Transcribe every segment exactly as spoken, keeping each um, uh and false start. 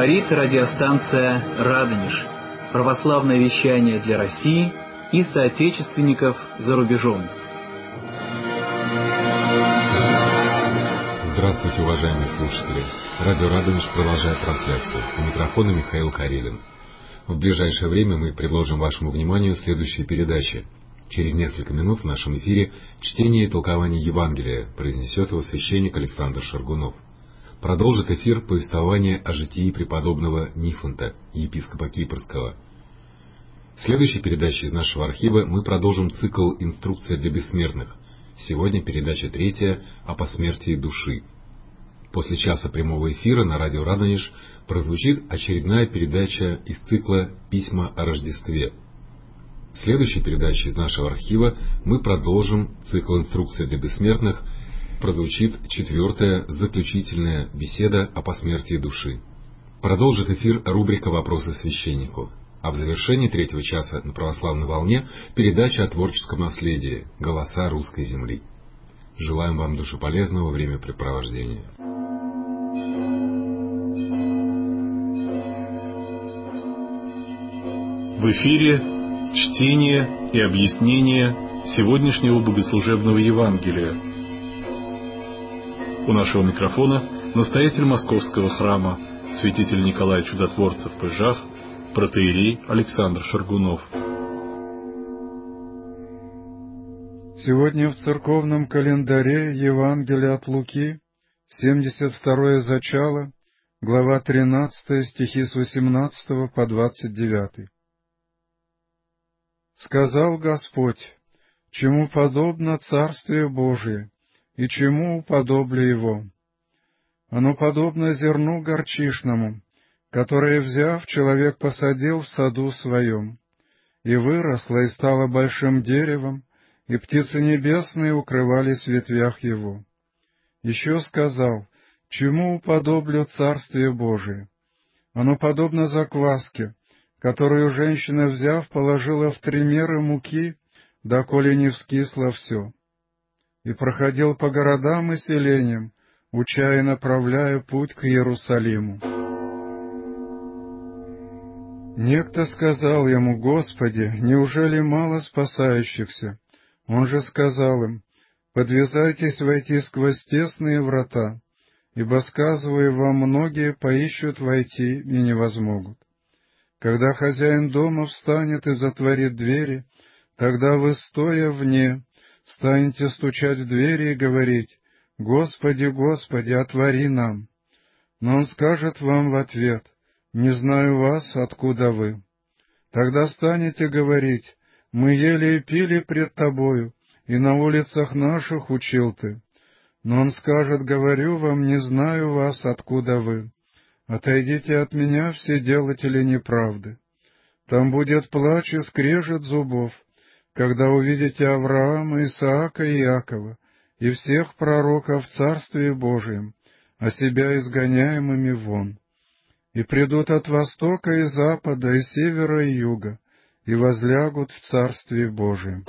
Говорит радиостанция «Радонеж». Православное вещание для России и соотечественников за рубежом. Здравствуйте, уважаемые слушатели. Радио «Радонеж» продолжает трансляцию. У микрофона Михаил Карелин. В ближайшее время мы предложим вашему вниманию следующие передачи. Через несколько минут в нашем эфире чтение и толкование Евангелия произнесет его священник Александр Шаргунов. Продолжит эфир повествование о житии преподобного Нифонта, епископа Кипрского. В следующей передаче из нашего архива мы продолжим цикл «Инструкция для бессмертных». Сегодня передача третья о посмертии души. После часа прямого эфира на радио «Радонеж» прозвучит очередная передача из цикла «Письма о Рождестве». В следующей передаче из нашего архива мы продолжим цикл «Инструкция для бессмертных». Прозвучит четвертая заключительная беседа о посмертии души. Продолжит эфир рубрика «Вопросы священнику». А в завершении третьего часа на православной волне передача о творческом наследии «Голоса русской земли». Желаем вам душеполезного времяпрепровождения. В эфире чтение и объяснение сегодняшнего богослужебного Евангелия. У нашего микрофона настоятель Московского храма, святитель Николай Чудотворцев в Пыжах, протоиерей Александр Шаргунов. Сегодня в церковном календаре Евангелие от Луки, семьдесят второе зачало, глава тринадцатая, стихи с восемнадцатого по двадцать девятый. «Сказал Господь, чему подобно Царствие Божие, и чему уподоблю его? Оно подобно зерну горчишному, которое, взяв, человек посадил в саду своем, и выросло, и стало большим деревом, и птицы небесные укрывались в ветвях его. Еще сказал, чему уподоблю Царствие Божие? Оно подобно закваске, которую женщина, взяв, положила в три меры муки, доколе не вскисло все. И проходил по городам и селениям, уча и направляя путь к Иерусалиму. Некто сказал ему: Господи, неужели мало спасающихся? Он же сказал им: подвязайтесь войти сквозь тесные врата, ибо, сказываю вам, многие поищут войти и не возмогут. Когда хозяин дома встанет и затворит двери, тогда вы, стоя вне, станете стучать в двери и говорить: Господи, Господи, отвори нам. Но он скажет вам в ответ: не знаю вас, откуда вы. Тогда станете говорить: мы ели и пили пред тобою, и на улицах наших учил ты. Но он скажет: говорю вам, не знаю вас, откуда вы. Отойдите от меня, все делатели неправды. Там будет плач и скрежет зубов, когда увидите Авраама, Исаака и Иакова и всех пророков в Царстве Божием, а себя изгоняемыми вон. И придут от востока и запада, и севера и юга, и возлягут в Царстве Божием».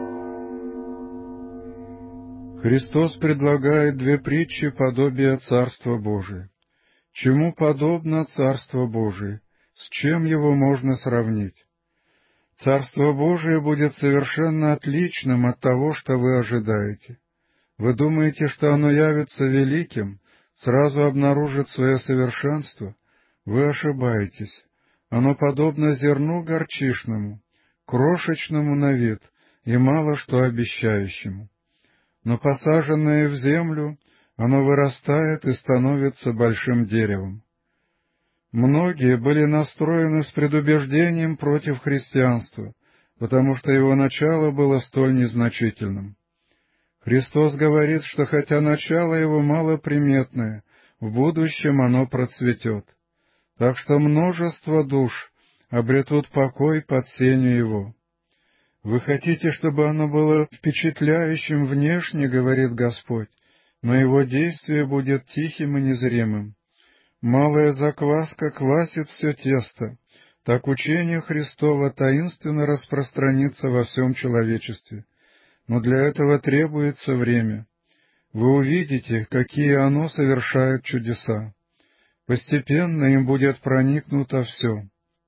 Христос предлагает две притчи подобия Царства Божия. Чему подобно Царство Божие? С чем его можно сравнить? Царство Божие будет совершенно отличным от того, что вы ожидаете. Вы думаете, что оно явится великим, сразу обнаружит свое совершенство? Вы ошибаетесь. Оно подобно зерну горчишному, крошечному на вид и мало что обещающему. Но посаженное в землю, оно вырастает и становится большим деревом. Многие были настроены с предубеждением против христианства, потому что его начало было столь незначительным. Христос говорит, что хотя начало его малоприметное, в будущем оно процветет. Так что множество душ обретут покой под сенью его. Вы хотите, чтобы оно было впечатляющим внешне, говорит Господь, но его действие будет тихим и незримым. Малая закваска квасит все тесто, так учение Христово таинственно распространится во всем человечестве. Но для этого требуется время. Вы увидите, какие оно совершает чудеса. Постепенно им будет проникнуто все.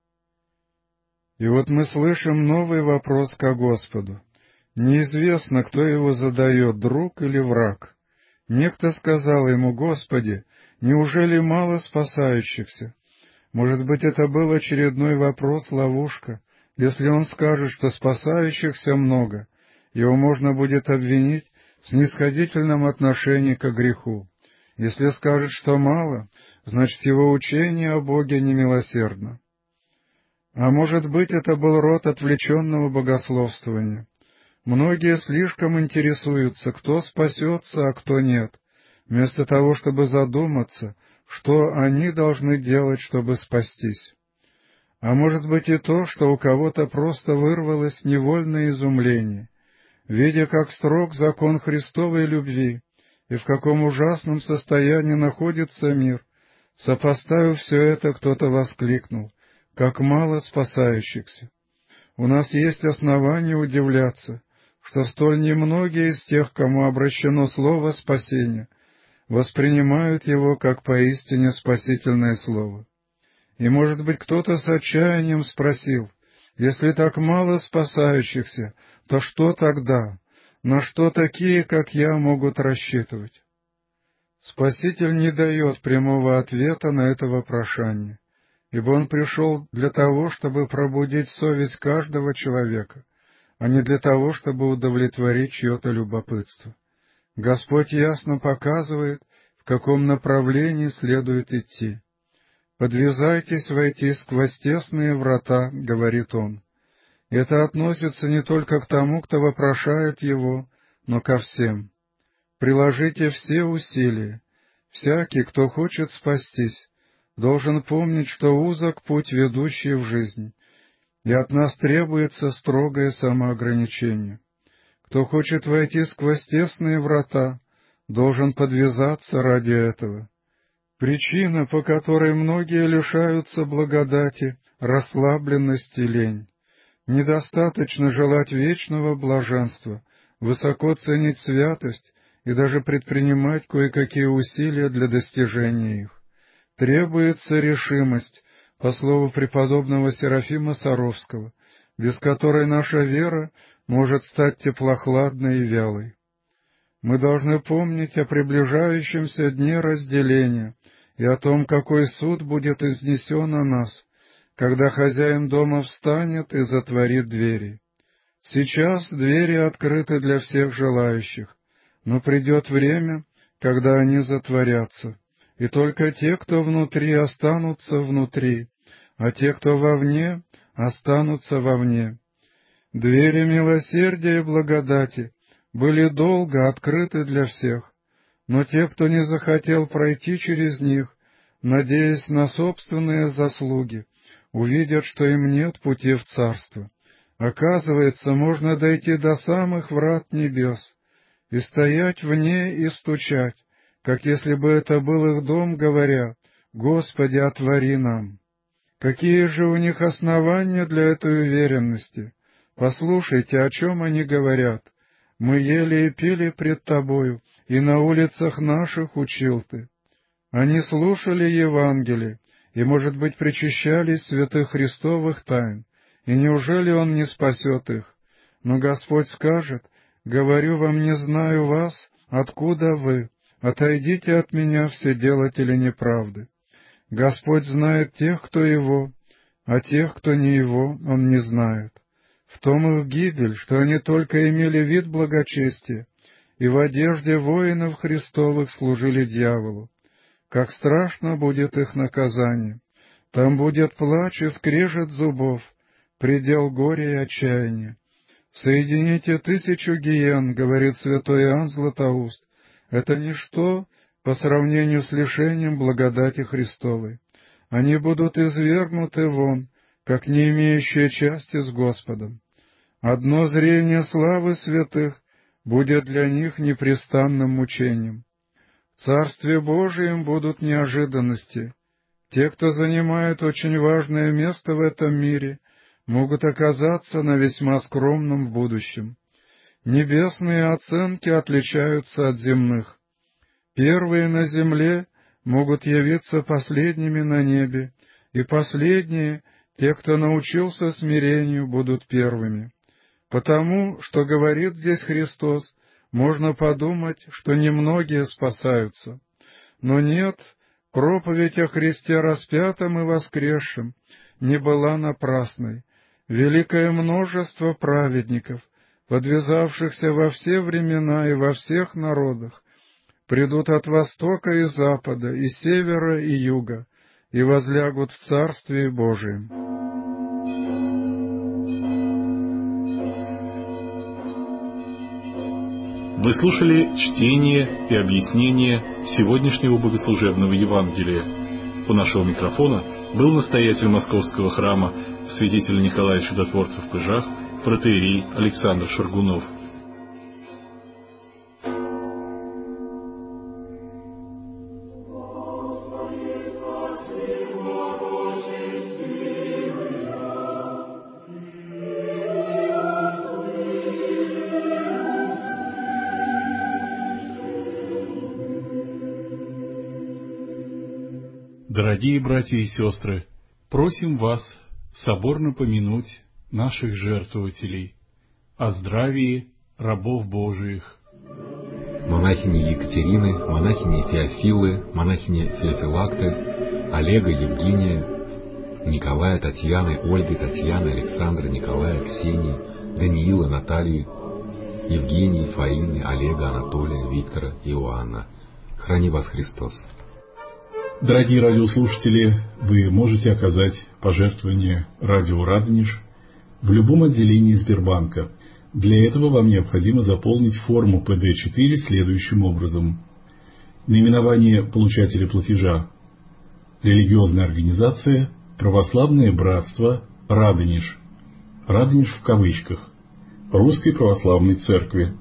И вот мы слышим новый вопрос ко Господу. Неизвестно, кто его задает, друг или враг. Некто сказал ему: «Господи, неужели мало спасающихся?» Может быть, это был очередной вопрос-ловушка. Если он скажет, что спасающихся много, его можно будет обвинить в снисходительном отношении к греху. Если скажет, что мало, значит, его учение о Боге немилосердно. А может быть, это был род отвлеченного богословствования. Многие слишком интересуются, кто спасется, а кто нет, вместо того, чтобы задуматься, что они должны делать, чтобы спастись. А может быть и то, что у кого-то просто вырвалось невольное изумление, видя, как строг закон Христовой любви и в каком ужасном состоянии находится мир. Сопоставив все это, кто-то воскликнул: «Как мало спасающихся!» У нас есть основания удивляться, что столь немногие из тех, кому обращено слово спасения, воспринимают его как поистине спасительное слово. И, может быть, кто-то с отчаянием спросил: «Если так мало спасающихся, то что тогда? На что такие, как я, могут рассчитывать?» Спаситель не дает прямого ответа на это вопрошание, ибо Он пришел для того, чтобы пробудить совесть каждого человека, а не для того, чтобы удовлетворить чье-то любопытство. Господь ясно показывает, в каком направлении следует идти. «Подвязайтесь войти сквозь тесные врата», — говорит Он. Это относится не только к тому, кто вопрошает Его, но ко всем. Приложите все усилия. Всякий, кто хочет спастись, должен помнить, что узок путь, ведущий в жизнь, и от нас требуется строгое самоограничение. Кто хочет войти сквозь тесные врата, должен подвязаться ради этого. Причина, по которой многие лишаются благодати, расслабленность и лень. Недостаточно желать вечного блаженства, высоко ценить святость и даже предпринимать кое-какие усилия для достижения их. Требуется решимость, по слову преподобного Серафима Саровского, без которой наша вера может стать теплохладной и вялой. Мы должны помнить о приближающемся дне разделения и о том, какой суд будет изнесен на нас, когда хозяин дома встанет и затворит двери. Сейчас двери открыты для всех желающих, но придет время, когда они затворятся, и только те, кто внутри, останутся внутри, а те, кто вовне, останутся вовне. Двери милосердия и благодати были долго открыты для всех, но те, кто не захотел пройти через них, надеясь на собственные заслуги, увидят, что им нет пути в царство. Оказывается, можно дойти до самых врат небес и стоять вне и стучать, как если бы это был их дом, говоря: «Господи, отвори нам». Какие же у них основания для этой уверенности? Послушайте, о чем они говорят. «Мы ели и пили пред Тобою, и на улицах наших учил Ты». Они слушали Евангелие и, может быть, причащались святых Христовых тайн, и неужели Он не спасет их? Но Господь скажет: «Говорю вам, не знаю вас, откуда вы, отойдите от меня, все делатели неправды». Господь знает тех, кто Его, а тех, кто не Его, Он не знает. В том их гибель, что они только имели вид благочестия, и в одежде воинов Христовых служили дьяволу. Как страшно будет их наказание! Там будет плач и скрежет зубов, предел горя и отчаяния. «Соедините тысячу гиен», — говорит святой Иоанн Златоуст, — это ничто по сравнению с лишением благодати Христовой. Они будут извергнуты вон, как не имеющие части с Господом. Одно зрение славы святых будет для них непрестанным мучением. В Царстве Божием будут неожиданности. Те, кто занимает очень важное место в этом мире, могут оказаться на весьма скромном в будущем. Небесные оценки отличаются от земных. Первые на земле могут явиться последними на небе, и последние, те, кто научился смирению, будут первыми. Потому, что говорит здесь Христос, можно подумать, что немногие спасаются. Но нет, проповедь о Христе распятом и воскресшем не была напрасной. Великое множество праведников, подвязавшихся во все времена и во всех народах, придут от востока и запада, и севера и юга, и возлягут в Царстве Божием. Вы слушали чтение и объяснение сегодняшнего богослужебного Евангелия. У нашего микрофона был настоятель Московского храма святитель Николай Чудотворцев в Пыжах, протоиерей Александр Шаргунов. Дорогие братья и сестры, просим вас соборно помянуть наших жертвователей о здравии рабов Божиих. Монахини Екатерины, монахини Феофилы, монахини Феофилакты, Олега, Евгения, Николая, Татьяны, Ольги, Татьяны, Александра, Николая, Ксении, Даниила, Натальи, Евгении, Фаины, Олега, Анатолия, Виктора, Иоанна. Храни вас Христос. Дорогие радиослушатели, вы можете оказать пожертвование радио «Радонеж» в любом отделении Сбербанка. Для этого вам необходимо заполнить форму пэ дэ четыре следующим образом. Наименование получателя платежа: религиозная организация «Православное братство Радонеж», Радонеж в кавычках, Русской Православной Церкви.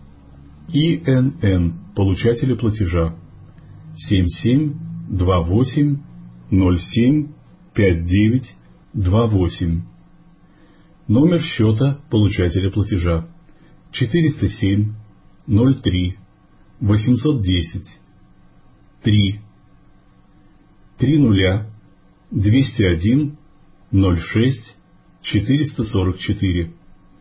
И эн эн получателя платежа: семь семь два восемь ноль семь пять девять два восемь. Номер счета получателя платежа: четыреста семь ноль три восемьсот десять три три нуля двести один ноль шесть четыреста сорок четыре.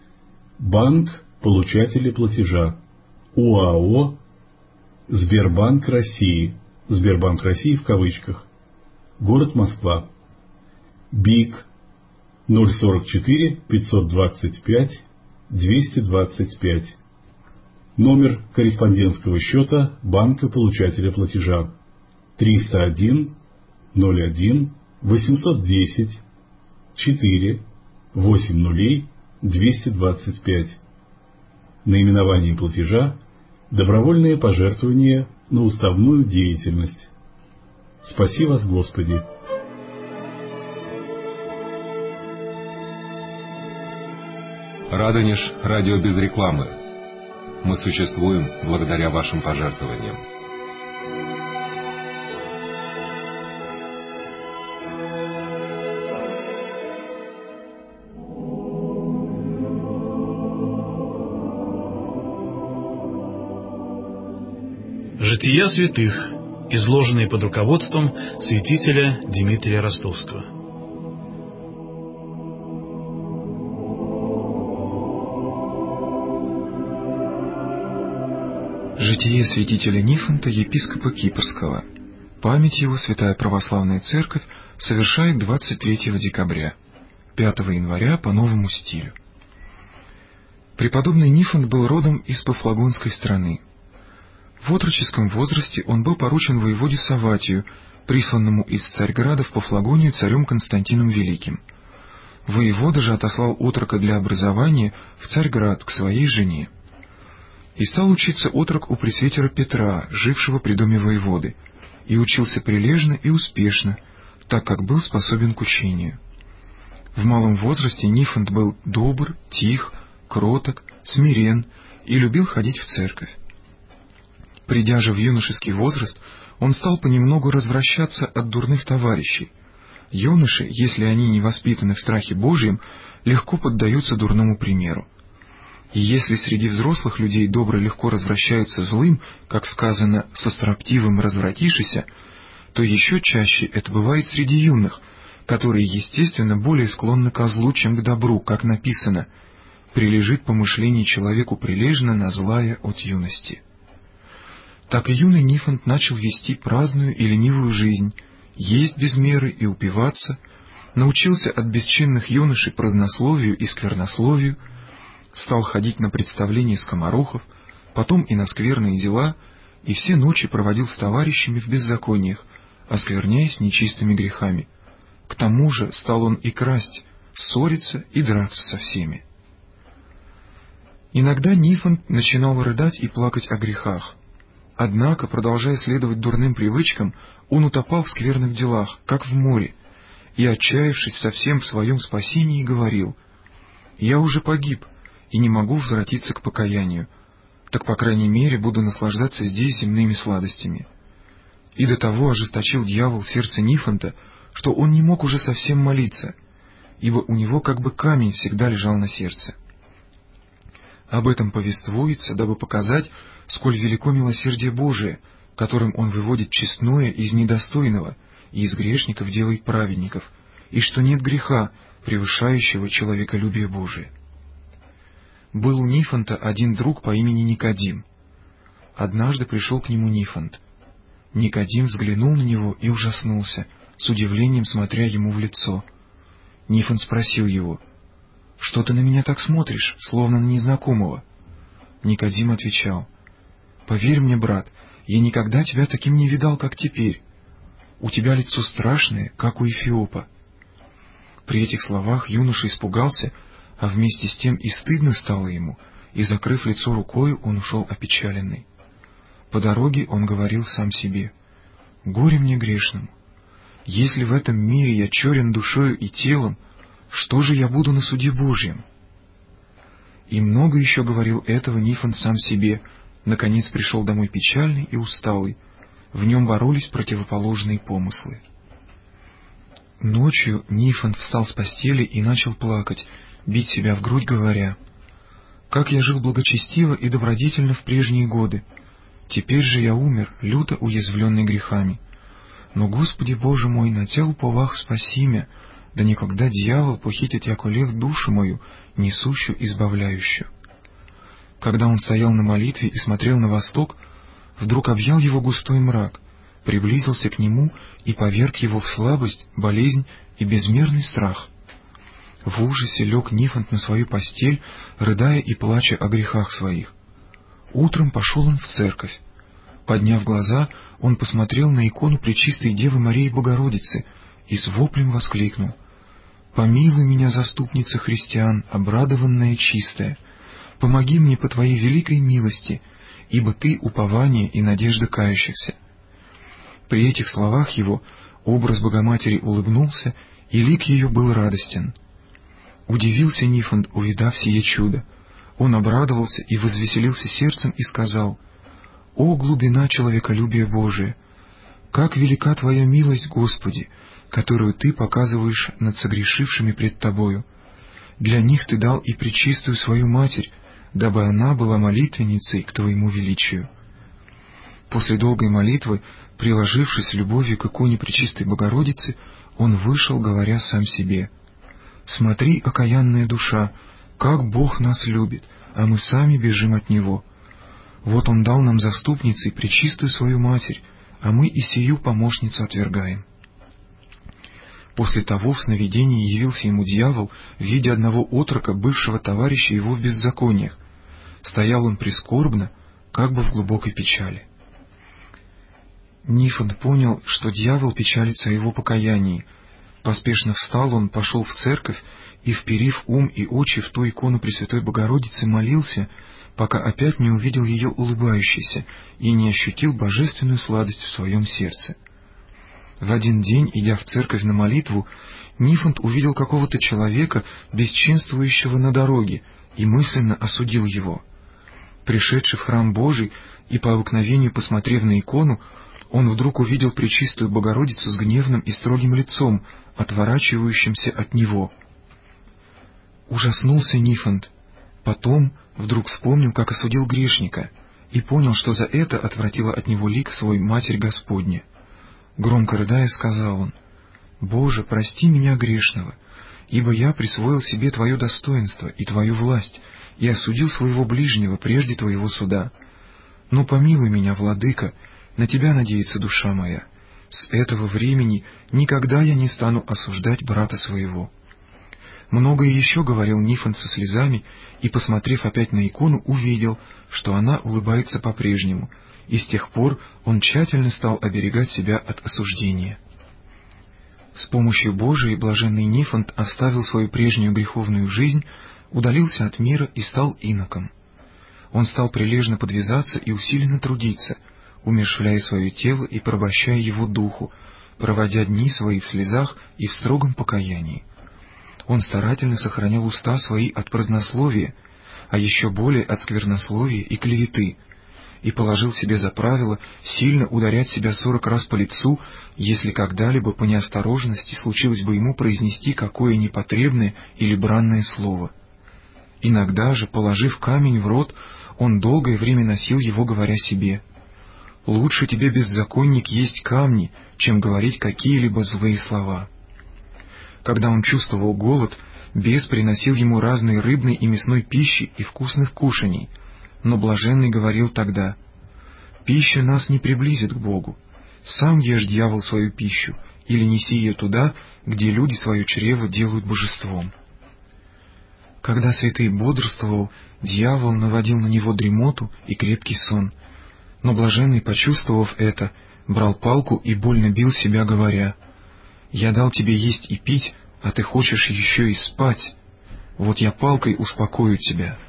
Банк получателя платежа: УАО Сбербанк России, Сбербанк России в кавычках, город Москва. БИК ноль сорок четыре пятьсот двадцать пять двести двадцать пять. Номер корреспондентского счета банка получателя платежа: триста один ноль один восемьсот десять четыре восемь нулей двести двадцать пять. Наименование платежа: добровольные пожертвования на уставную деятельность. Спаси вас, Господи! Радонеж — радио без рекламы. Мы существуем благодаря вашим пожертвованиям. Жития святых, изложенные под руководством святителя Димитрия Ростовского. Житие святителя Нифонта, епископа Кипрского. Память его Святая Православная Церковь совершает двадцать третьего декабря, пятого января по новому стилю. Преподобный Нифонт был родом из Пафлагонской страны. В отроческом возрасте он был поручен воеводе Савватию, присланному из Царьграда в Пафлагонию царем Константином Великим. Воевода же отослал отрока для образования в Царьград к своей жене. И стал учиться отрок у пресвитера Петра, жившего при доме воеводы, и учился прилежно и успешно, так как был способен к учению. В малом возрасте Нифонт был добр, тих, кроток, смирен и любил ходить в церковь. Придя же в юношеский возраст, он стал понемногу развращаться от дурных товарищей. Юноши, если они не воспитаны в страхе Божьем, легко поддаются дурному примеру. И если среди взрослых людей добро легко развращаются злым, как сказано, со строптивым развратишися, то еще чаще это бывает среди юных, которые, естественно, более склонны ко злу, чем к добру, как написано: «Прилежит помышление человеку прилежно на злая от юности». Так и юный Нифонт начал вести праздную и ленивую жизнь, есть без меры и упиваться, научился от бесчинных юношей празднословию и сквернословию, стал ходить на представления скоморохов, потом и на скверные дела, и все ночи проводил с товарищами в беззакониях, оскверняясь нечистыми грехами. К тому же стал он и красть, ссориться и драться со всеми. Иногда Нифонт начинал рыдать и плакать о грехах. Однако, продолжая следовать дурным привычкам, он утопал в скверных делах, как в море, и, отчаявшись совсем в своем спасении, говорил: «Я уже погиб и не могу возвратиться к покаянию, так, по крайней мере, буду наслаждаться здесь земными сладостями». И до того ожесточил дьявол сердце Нифонта, что он не мог уже совсем молиться, ибо у него как бы камень всегда лежал на сердце. Об этом повествуется, дабы показать, сколь велико милосердие Божие, которым Он выводит честное из недостойного и из грешников делает праведников, и что нет греха, превышающего человеколюбие Божие. Был у Нифонта один друг по имени Никодим. Однажды пришел к нему Нифонт. Никодим взглянул на него и ужаснулся, с удивлением смотря ему в лицо. Нифонт спросил его: «Что ты на меня так смотришь, словно на незнакомого?» Никодим отвечал: «Поверь мне, брат, я никогда тебя таким не видал, как теперь. У тебя лицо страшное, как у Эфиопа». При этих словах юноша испугался, а вместе с тем и стыдно стало ему, и, закрыв лицо рукою, он ушел опечаленный. По дороге он говорил сам себе: «Горе мне грешному! Если в этом мире я черен душою и телом, что же я буду на суде Божьем?» И много еще говорил этого Нифонт сам себе. Наконец пришел домой печальный и усталый. В нем боролись противоположные помыслы. Ночью Нифонт встал с постели и начал плакать, бить себя в грудь, говоря: «Как я жил благочестиво и добродетельно в прежние годы! Теперь же я умер, люто уязвленный грехами. Но, Господи Боже мой, на Тя уповах спаси мя, да никогда дьявол похитит яко лев душу мою, несущую избавляющую». Когда он стоял на молитве и смотрел на восток, вдруг объял его густой мрак, приблизился к нему и поверг его в слабость, болезнь и безмерный страх. В ужасе лег Нифонт на свою постель, рыдая и плача о грехах своих. Утром пошел он в церковь. Подняв глаза, он посмотрел на икону Пречистой Девы Марии Богородицы и с воплем воскликнул: «Помилуй меня, заступница христиан, обрадованная чистая! Помоги мне по Твоей великой милости, ибо Ты — упование и надежда кающихся». При этих словах его образ Богоматери улыбнулся, и лик ее был радостен. Удивился Нифонт, увидав сие чудо. Он обрадовался и возвеселился сердцем и сказал: «О глубина человеколюбия Божия! Как велика Твоя милость, Господи, которую Ты показываешь над согрешившими пред Тобою! Для них Ты дал и пречистую свою Матерь, дабы она была молитвенницей к Твоему величию». После долгой молитвы, приложившись любовью к иконе Пречистой Богородицы, он вышел, говоря сам себе: «Смотри, окаянная душа, как Бог нас любит, а мы сами бежим от Него. Вот Он дал нам заступницей пречистую свою Матерь, а мы и сию помощницу отвергаем». После того в сновидении явился ему дьявол в виде одного отрока, бывшего товарища его в беззакониях. Стоял он прискорбно, как бы в глубокой печали. Нифонт понял, что дьявол печалится о его покаянии. Поспешно встал он, пошел в церковь и, вперив ум и очи в ту икону Пресвятой Богородицы, молился, пока опять не увидел ее улыбающейся и не ощутил божественную сладость в своем сердце. В один день, идя в церковь на молитву, Нифонт увидел какого-то человека, бесчинствующего на дороге, и мысленно осудил его. Пришедший в храм Божий и по обыкновению посмотрев на икону, он вдруг увидел Пречистую Богородицу с гневным и строгим лицом, отворачивающимся от него. Ужаснулся Нифонт. Потом вдруг вспомнил, как осудил грешника, и понял, что за это отвратила от него лик свой Матерь Господня. Громко рыдая, сказал он: «Боже, прости меня грешного, ибо я присвоил себе Твое достоинство и Твою власть и осудил своего ближнего прежде Твоего суда. Но помилуй меня, Владыка, на Тебя надеется душа моя. С этого времени никогда я не стану осуждать брата своего». Многое еще говорил Нифонт со слезами, и, посмотрев опять на икону, увидел, что она улыбается по-прежнему, и с тех пор он тщательно стал оберегать себя от осуждения. С помощью Божией блаженный Нифонт оставил свою прежнюю греховную жизнь, удалился от мира и стал иноком. Он стал прилежно подвязаться и усиленно трудиться, умерщвляя свое тело и порабощая его духу, проводя дни свои в слезах и в строгом покаянии. Он старательно сохранял уста свои от празднословия, а еще более от сквернословия и клеветы, и положил себе за правило сильно ударять себя сорок раз по лицу, если когда-либо по неосторожности случилось бы ему произнести какое непотребное или бранное слово. Иногда же, положив камень в рот, он долгое время носил его, говоря себе: «Лучше тебе, беззаконник, есть камни, чем говорить какие-либо злые слова». Когда он чувствовал голод, бес приносил ему разной рыбной и мясной пищи и вкусных кушаний, но блаженный говорил тогда: «Пища нас не приблизит к Богу. Сам ешь, дьявол, свою пищу, или неси ее туда, где люди свое чрево делают божеством». Когда святый бодрствовал, дьявол наводил на него дремоту и крепкий сон, но блаженный, почувствовав это, брал палку и больно бил себя, говоря: «Я дал тебе есть и пить, а ты хочешь еще и спать. Вот я палкой успокою тебя».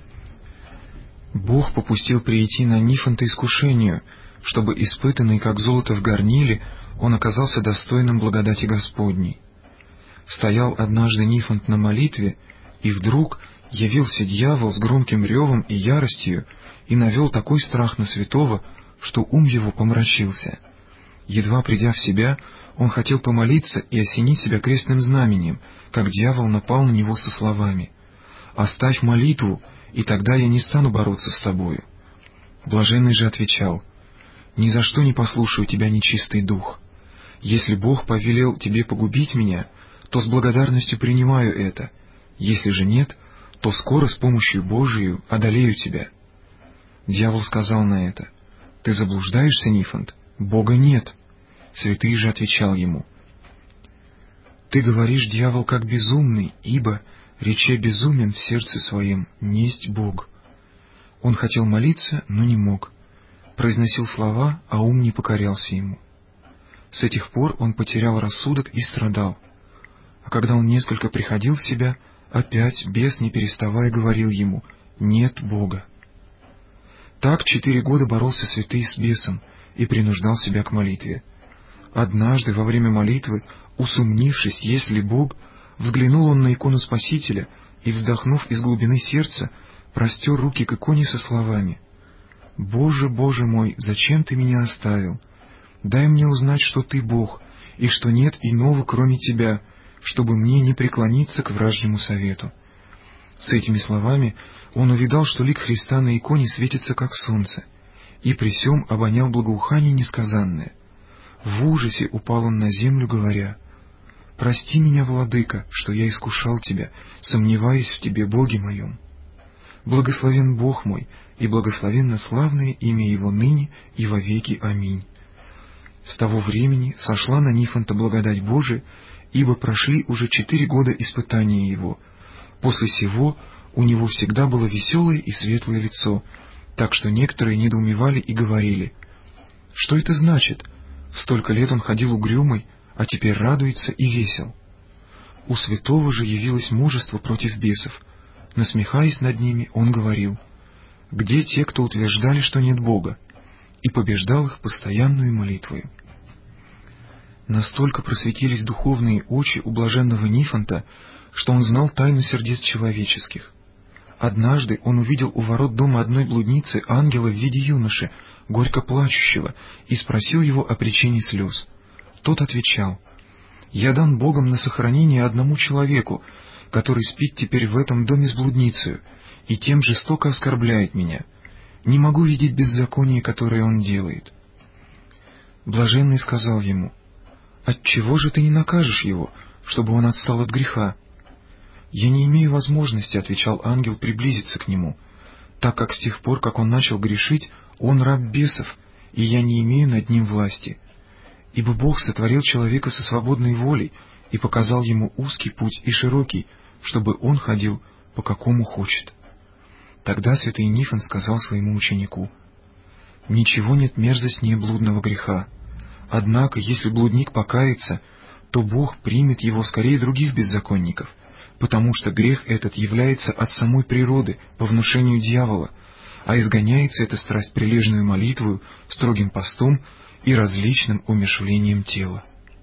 Бог попустил прийти на Нифонта искушению, чтобы, испытанный как золото в горниле, он оказался достойным благодати Господней. Стоял однажды Нифонт на молитве, и вдруг явился дьявол с громким ревом и яростью и навел такой страх на святого, что ум его помрачился. Едва придя в себя, он хотел помолиться и осенить себя крестным знамением, как дьявол напал на него со словами: «Оставь молитву, и тогда я не стану бороться с тобою». Блаженный же отвечал: «Ни за что не послушаю тебя, нечистый дух. Если Бог повелел тебе погубить меня, то с благодарностью принимаю это. Если же нет, то скоро с помощью Божией одолею тебя». Дьявол сказал на это: «Ты заблуждаешься, Нифонт, Бога нет». Святый же отвечал ему: «Ты говоришь, дьявол, как безумный, ибо, рече безумен в сердце своем, несть Бог». Он хотел молиться, но не мог. Произносил слова, а ум не покорялся ему. С этих пор он потерял рассудок и страдал. А когда он несколько приходил в себя, опять бес, не переставая, говорил ему: «Нет Бога». Так четыре года боролся святый с бесом и принуждал себя к молитве. Однажды во время молитвы, усомнившись, есть ли Бог, взглянул он на икону Спасителя и, вздохнув из глубины сердца, простер руки к иконе со словами: «Боже, Боже мой, зачем Ты меня оставил? Дай мне узнать, что Ты Бог, и что нет иного, кроме Тебя, чтобы мне не преклониться к вражьему совету». С этими словами он увидал, что лик Христа на иконе светится, как солнце, и при сем обонял благоухание несказанное. В ужасе упал он на землю, говоря: «Прости меня, Владыка, что я искушал Тебя, сомневаясь в Тебе, Боге моем. Благословен Бог мой, и благословенно славное имя Его ныне и во веки. Аминь». С того времени сошла на Нифонта благодать Божия, ибо прошли уже четыре года испытания его. После сего у него всегда было веселое и светлое лицо, так что некоторые недоумевали и говорили: «Что это значит? Столько лет он ходил угрюмый, а теперь радуется и весел». У святого же явилось мужество против бесов. Насмехаясь над ними, он говорил: «Где те, кто утверждали, что нет Бога?» и побеждал их постоянную молитвою. Настолько просветились духовные очи у блаженного Нифонта, что он знал тайну сердец человеческих. Однажды он увидел у ворот дома одной блудницы ангела в виде юноши, горько плачущего, и спросил его о причине слез. Тот отвечал: «Я дан Богом на сохранение одному человеку, который спит теперь в этом доме с блудницею, и тем жестоко оскорбляет меня. Не могу видеть беззаконие, которое он делает». Блаженный сказал ему: «Отчего же ты не накажешь его, чтобы он отстал от греха?» «Я не имею возможности, — отвечал ангел, — приблизиться к нему, так как с тех пор, как он начал грешить, он раб бесов, и я не имею над ним власти. Ибо Бог сотворил человека со свободной волей и показал ему узкий путь и широкий, чтобы он ходил по какому хочет». Тогда святый Нифон сказал своему ученику: «Ничего нет мерзостнее блудного греха. Однако, если блудник покается, то Бог примет его скорее других беззаконников, потому что грех этот является от самой природы по внушению дьявола, а изгоняется эта страсть прилежную молитвою, строгим постом и различным умерщвлением тела».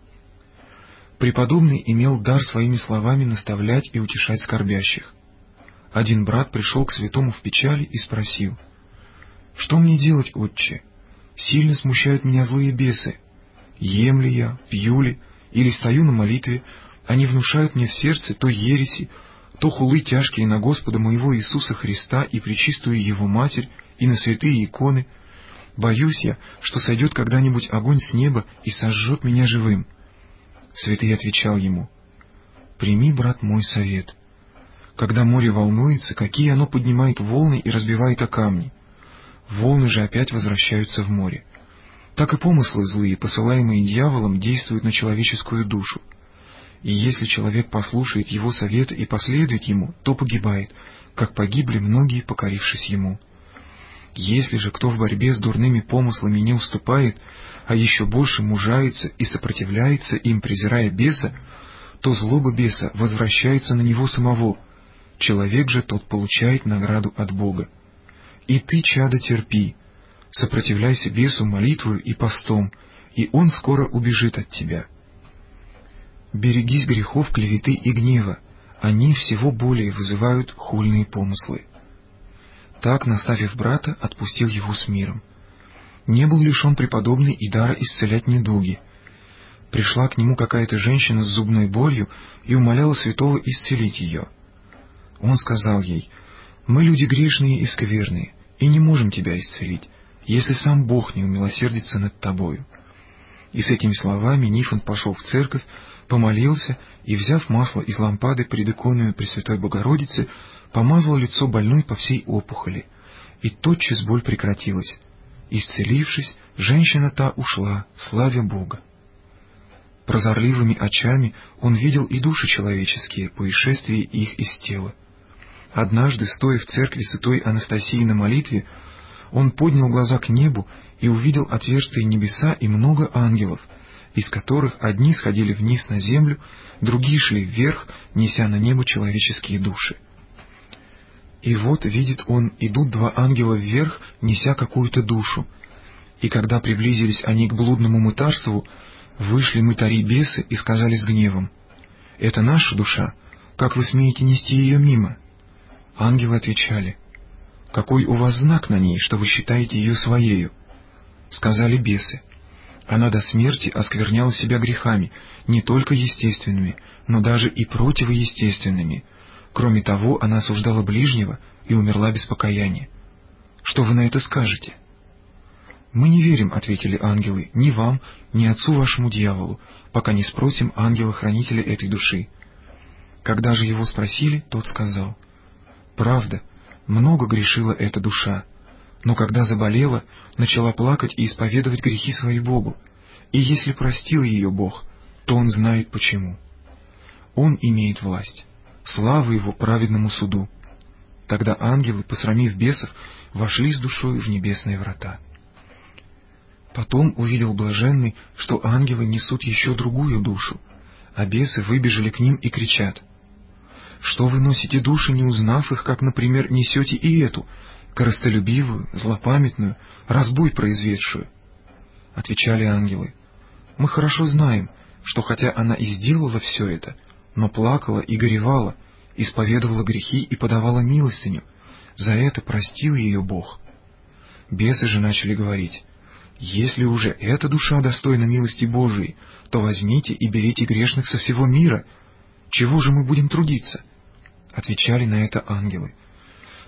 Преподобный имел дар своими словами наставлять и утешать скорбящих. Один брат пришел к святому в печали и спросил: «Что мне делать, отче? Сильно смущают меня злые бесы. Ем ли я, пью ли, или стою на молитве, они внушают мне в сердце то ереси, то хулы тяжкие на Господа моего Иисуса Христа и пречистую Его Матерь, и на святые иконы. Боюсь я, что сойдет когда-нибудь огонь с неба и сожжет меня живым». Святый отвечал ему: «Прими, брат, мой совет. Когда море волнуется, какие оно поднимает волны и разбивает о камни, волны же опять возвращаются в море. Так и помыслы злые, посылаемые дьяволом, действуют на человеческую душу. И если человек послушает его совета и последует ему, то погибает, как погибли многие, покорившись ему. Если же кто в борьбе с дурными помыслами не уступает, а еще больше мужается и сопротивляется им, презирая беса, то злоба беса возвращается на него самого, человек же тот получает награду от Бога. И ты, чадо, терпи, сопротивляйся бесу молитвою и постом, и он скоро убежит от тебя. Берегись грехов клеветы и гнева, они всего более вызывают хульные помыслы». Так, наставив брата, отпустил его с миром. Не был лишен преподобный и дара исцелять недуги. Пришла к нему какая-то женщина с зубной болью и умоляла святого исцелить ее. Он сказал ей: «Мы люди грешные и скверные, и не можем тебя исцелить, если сам Бог не умилосердится над тобою». И с этими словами Нифон пошел в церковь, помолился и, взяв масло из лампады пред иконою Пресвятой Богородицы, помазал лицо больной по всей опухоли, и тотчас боль прекратилась. Исцелившись, женщина та ушла, славя Бога. Прозорливыми очами он видел и души человеческие по исшествии их из тела. Однажды, стоя в церкви святой Анастасии на молитве, он поднял глаза к небу и увидел отверстые небеса и много ангелов, из которых одни сходили вниз на землю, другие шли вверх, неся на небо человеческие души. И вот, видит он, идут два ангела вверх, неся какую-то душу. И когда приблизились они к блудному мытарству, вышли мытари-бесы и сказали с гневом: «Это наша душа, как вы смеете нести ее мимо?» Ангелы отвечали: «Какой у вас знак на ней, что вы считаете ее своею?» Сказали бесы: «Она до смерти оскверняла себя грехами, не только естественными, но даже и противоестественными. Кроме того, она осуждала ближнего и умерла без покаяния. Что вы на это скажете?» «Мы не верим, — ответили ангелы, — ни вам, ни отцу вашему дьяволу, пока не спросим ангела-хранителя этой души». Когда же его спросили, тот сказал: «Правда, много грешила эта душа, но когда заболела, начала плакать и исповедовать грехи свои Богу, и если простил ее Бог, то Он знает почему. Он имеет власть, слава Его праведному суду». Тогда ангелы, посрамив бесов, вошли с душой в небесные врата. Потом увидел блаженный, что ангелы несут еще другую душу, а бесы выбежали к ним и кричат: «Что вы носите души, не узнав их, как, например, несете и эту, корыстолюбивую, злопамятную, разбой произведшую?» Отвечали ангелы: «Мы хорошо знаем, что хотя она и сделала все это, но плакала и горевала, исповедовала грехи и подавала милостыню, за это простил ее Бог». Бесы же начали говорить: «Если уже эта душа достойна милости Божией, то возьмите и берите грешных со всего мира. Чего же мы будем трудиться?» Отвечали на это ангелы: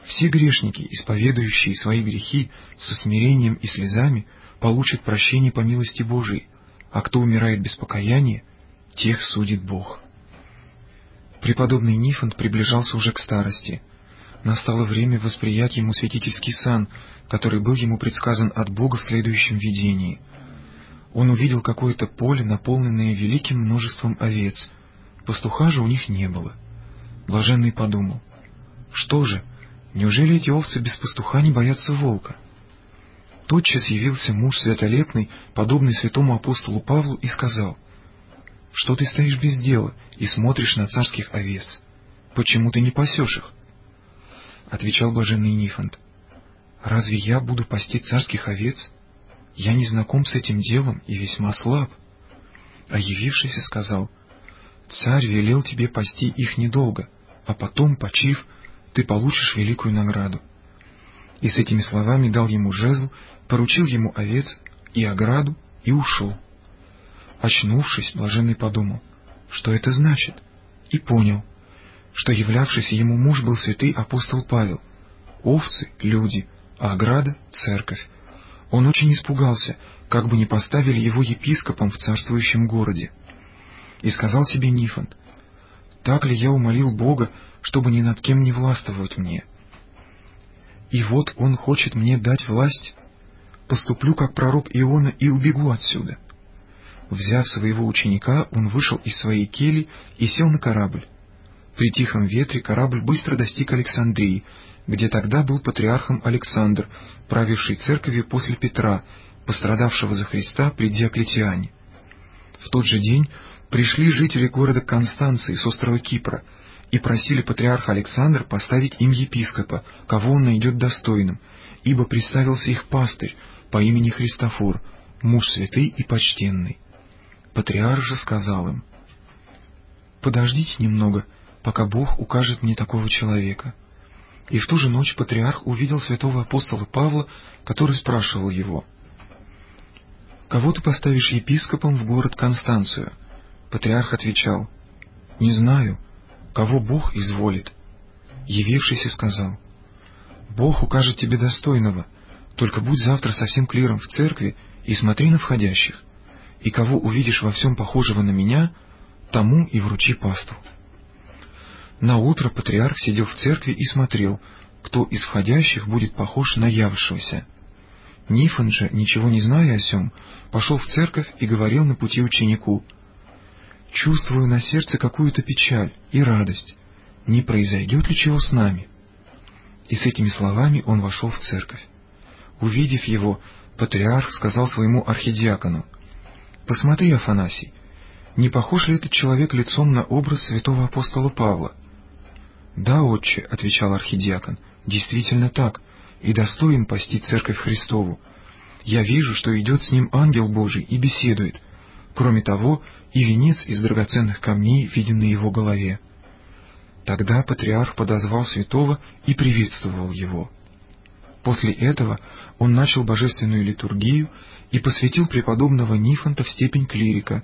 Все грешники, исповедующие свои грехи со смирением и слезами, получат прощение по милости Божией, а кто умирает без покаяния, тех судит Бог. Преподобный Нифонт приближался уже к старости. Настало время восприять ему святительский сан, который был ему предсказан от Бога в следующем видении. Он увидел какое-то поле, наполненное великим множеством овец. Пастуха же у них не было. Блаженный подумал: что же, неужели эти овцы без пастуха не боятся волка? Тотчас явился муж святолепный, подобный святому апостолу Павлу, и сказал: что ты стоишь без дела и смотришь на царских овец? Почему ты не пасешь их? Отвечал блаженный Нифонт: разве я буду пасти царских овец? Я не знаком с этим делом и весьма слаб. А явившийся сказал: царь велел тебе пасти их недолго, а потом, почив, ты получишь великую награду. И с этими словами дал ему жезл, поручил ему овец и ограду, и ушел. Очнувшись, блаженный подумал, что это значит, и понял, что являвшийся ему муж был святый апостол Павел. Овцы — люди, а ограда — церковь. Он очень испугался, как бы не поставили его епископом в царствующем городе. И сказал себе Нифонт: так ли я умолил Бога, чтобы ни над кем не властвовать мне? И вот он хочет мне дать власть. Поступлю, как пророк Иона, и убегу отсюда. Взяв своего ученика, он вышел из своей кельи и сел на корабль. При тихом ветре корабль быстро достиг Александрии, где тогда был патриархом Александр, правивший церковью после Петра, пострадавшего за Христа при Диоклетиане. В тот же день пришли жители города Констанции с острова Кипра и просили патриарха Александра поставить им епископа, кого он найдет достойным, ибо представился их пастырь по имени Христофор, муж святый и почтенный. Патриарх же сказал им: подождите немного, пока Бог укажет мне такого человека. И в ту же ночь патриарх увидел святого апостола Павла, который спрашивал его: кого ты поставишь епископом в город Констанцию? Патриарх отвечал: не знаю, кого Бог изволит. Явившийся сказал: Бог укажет тебе достойного, только будь завтра со всем клиром в церкви и смотри на входящих, и кого увидишь во всем похожего на меня, тому и вручи паству. Наутро патриарх сидел в церкви и смотрел, кто из входящих будет похож на явившегося. Нифонт же, ничего не зная о сем, пошел в церковь и говорил на пути ученику: чувствую на сердце какую-то печаль и радость, не произойдет ли чего с нами? И с этими словами он вошел в церковь. Увидев его, патриарх сказал своему архидиакону: посмотри, Афанасий, не похож ли этот человек лицом на образ святого апостола Павла? Да, отче, — отвечал архидиакон, — действительно так, и достоин пасти церковь Христову. Я вижу, что идет с ним ангел Божий и беседует. Кроме того, и венец из драгоценных камней виден на его голове. Тогда патриарх подозвал святого и приветствовал его. После этого он начал божественную литургию и посвятил преподобного Нифонта в степень клирика.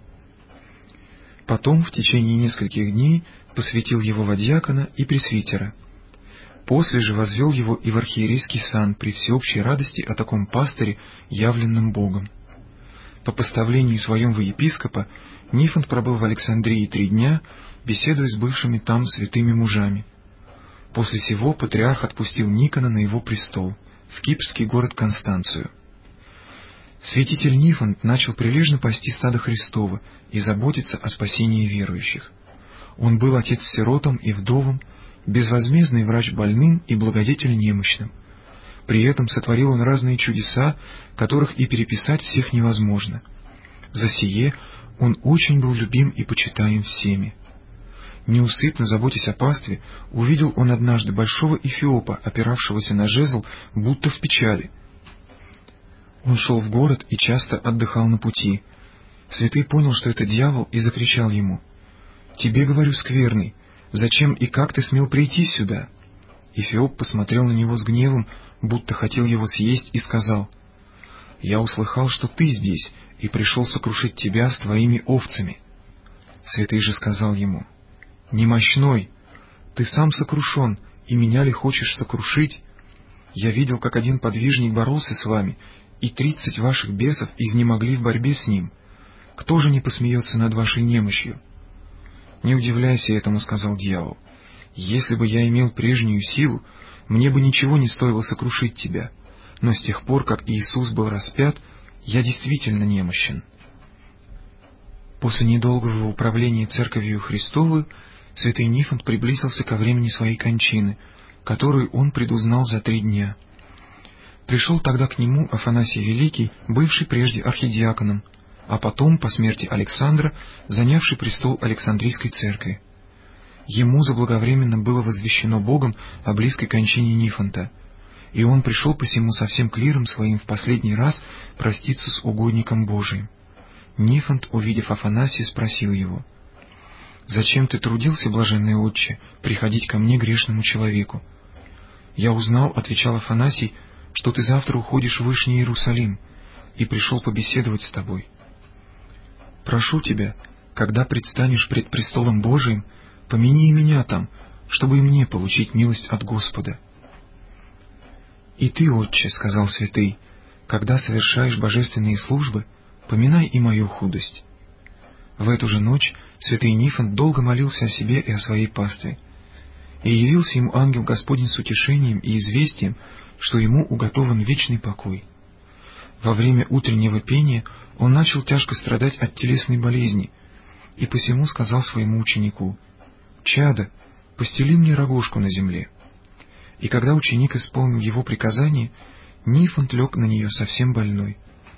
Потом в течение нескольких дней посвятил его во диакона и пресвитера. После же возвел его и в архиерейский сан при всеобщей радости о таком пастыре, явленном Богом. По поставлении своем во епископа Нифонт пробыл в Александрии три дня, беседуя с бывшими там святыми мужами. После сего патриарх отпустил Никона на его престол, в кипрский город Констанцию. Святитель Нифонт начал прилежно пасти стадо Христово и заботиться о спасении верующих. Он был отец сиротам и вдовам, безвозмездный врач больным и благодетель немощным. При этом сотворил он разные чудеса, которых и переписать всех невозможно. За сие он очень был любим и почитаем всеми. Неусыпно заботясь о пастве, увидел он однажды большого эфиопа, опиравшегося на жезл, будто в печали. Он шел в город и часто отдыхал на пути. Святый понял, что это дьявол, и закричал ему: «Тебе, говорю, скверный, зачем и как ты смел прийти сюда?» Эфиоп посмотрел на него с гневом, будто хотел его съесть, и сказал: «Я услыхал, что ты здесь, и пришел сокрушить тебя с твоими овцами». Святый же сказал ему: «Немощной, ты сам сокрушен, и меня ли хочешь сокрушить? Я видел, как один подвижник боролся с вами, и тридцать ваших бесов изнемогли в борьбе с ним. Кто же не посмеется над вашей немощью? Не удивляйся этому, — сказал дьявол. Если бы я имел прежнюю силу, мне бы ничего не стоило сокрушить тебя, но с тех пор, как Иисус был распят, я действительно немощен. После недолгого управления Церковью Христовой святый Нифонт приблизился ко времени своей кончины, которую он предузнал за три дня. Пришел тогда к нему Афанасий Великий, бывший прежде архидиаконом, а потом, по смерти Александра, занявший престол Александрийской церкви. Ему заблаговременно было возвещено Богом о близкой кончине Нифонта, и он пришел посему со всем клиром своим в последний раз проститься с угодником Божиим. Нифонт, увидев Афанасия, спросил его: «Зачем ты трудился, блаженный отче, приходить ко мне, грешному человеку?» «Я узнал, — отвечал Афанасий, — что ты завтра уходишь в Вышний Иерусалим, и пришел побеседовать с тобой. Прошу тебя, когда предстанешь пред престолом Божиим, помяни и меня там, чтобы и мне получить милость от Господа». «И ты, отче, — сказал святый, — когда совершаешь божественные службы, поминай и мою худость». В эту же ночь святый Нифонт долго молился о себе и о своей пастве, и явился ему ангел Господень с утешением и известием, что ему уготован вечный покой. Во время утреннего пения он начал тяжко страдать от телесной болезни, и посему сказал своему ученику: «Чадо, постели мне рогожку на земле». И когда ученик исполнил его приказание, Нифонт лег на нее совсем больной.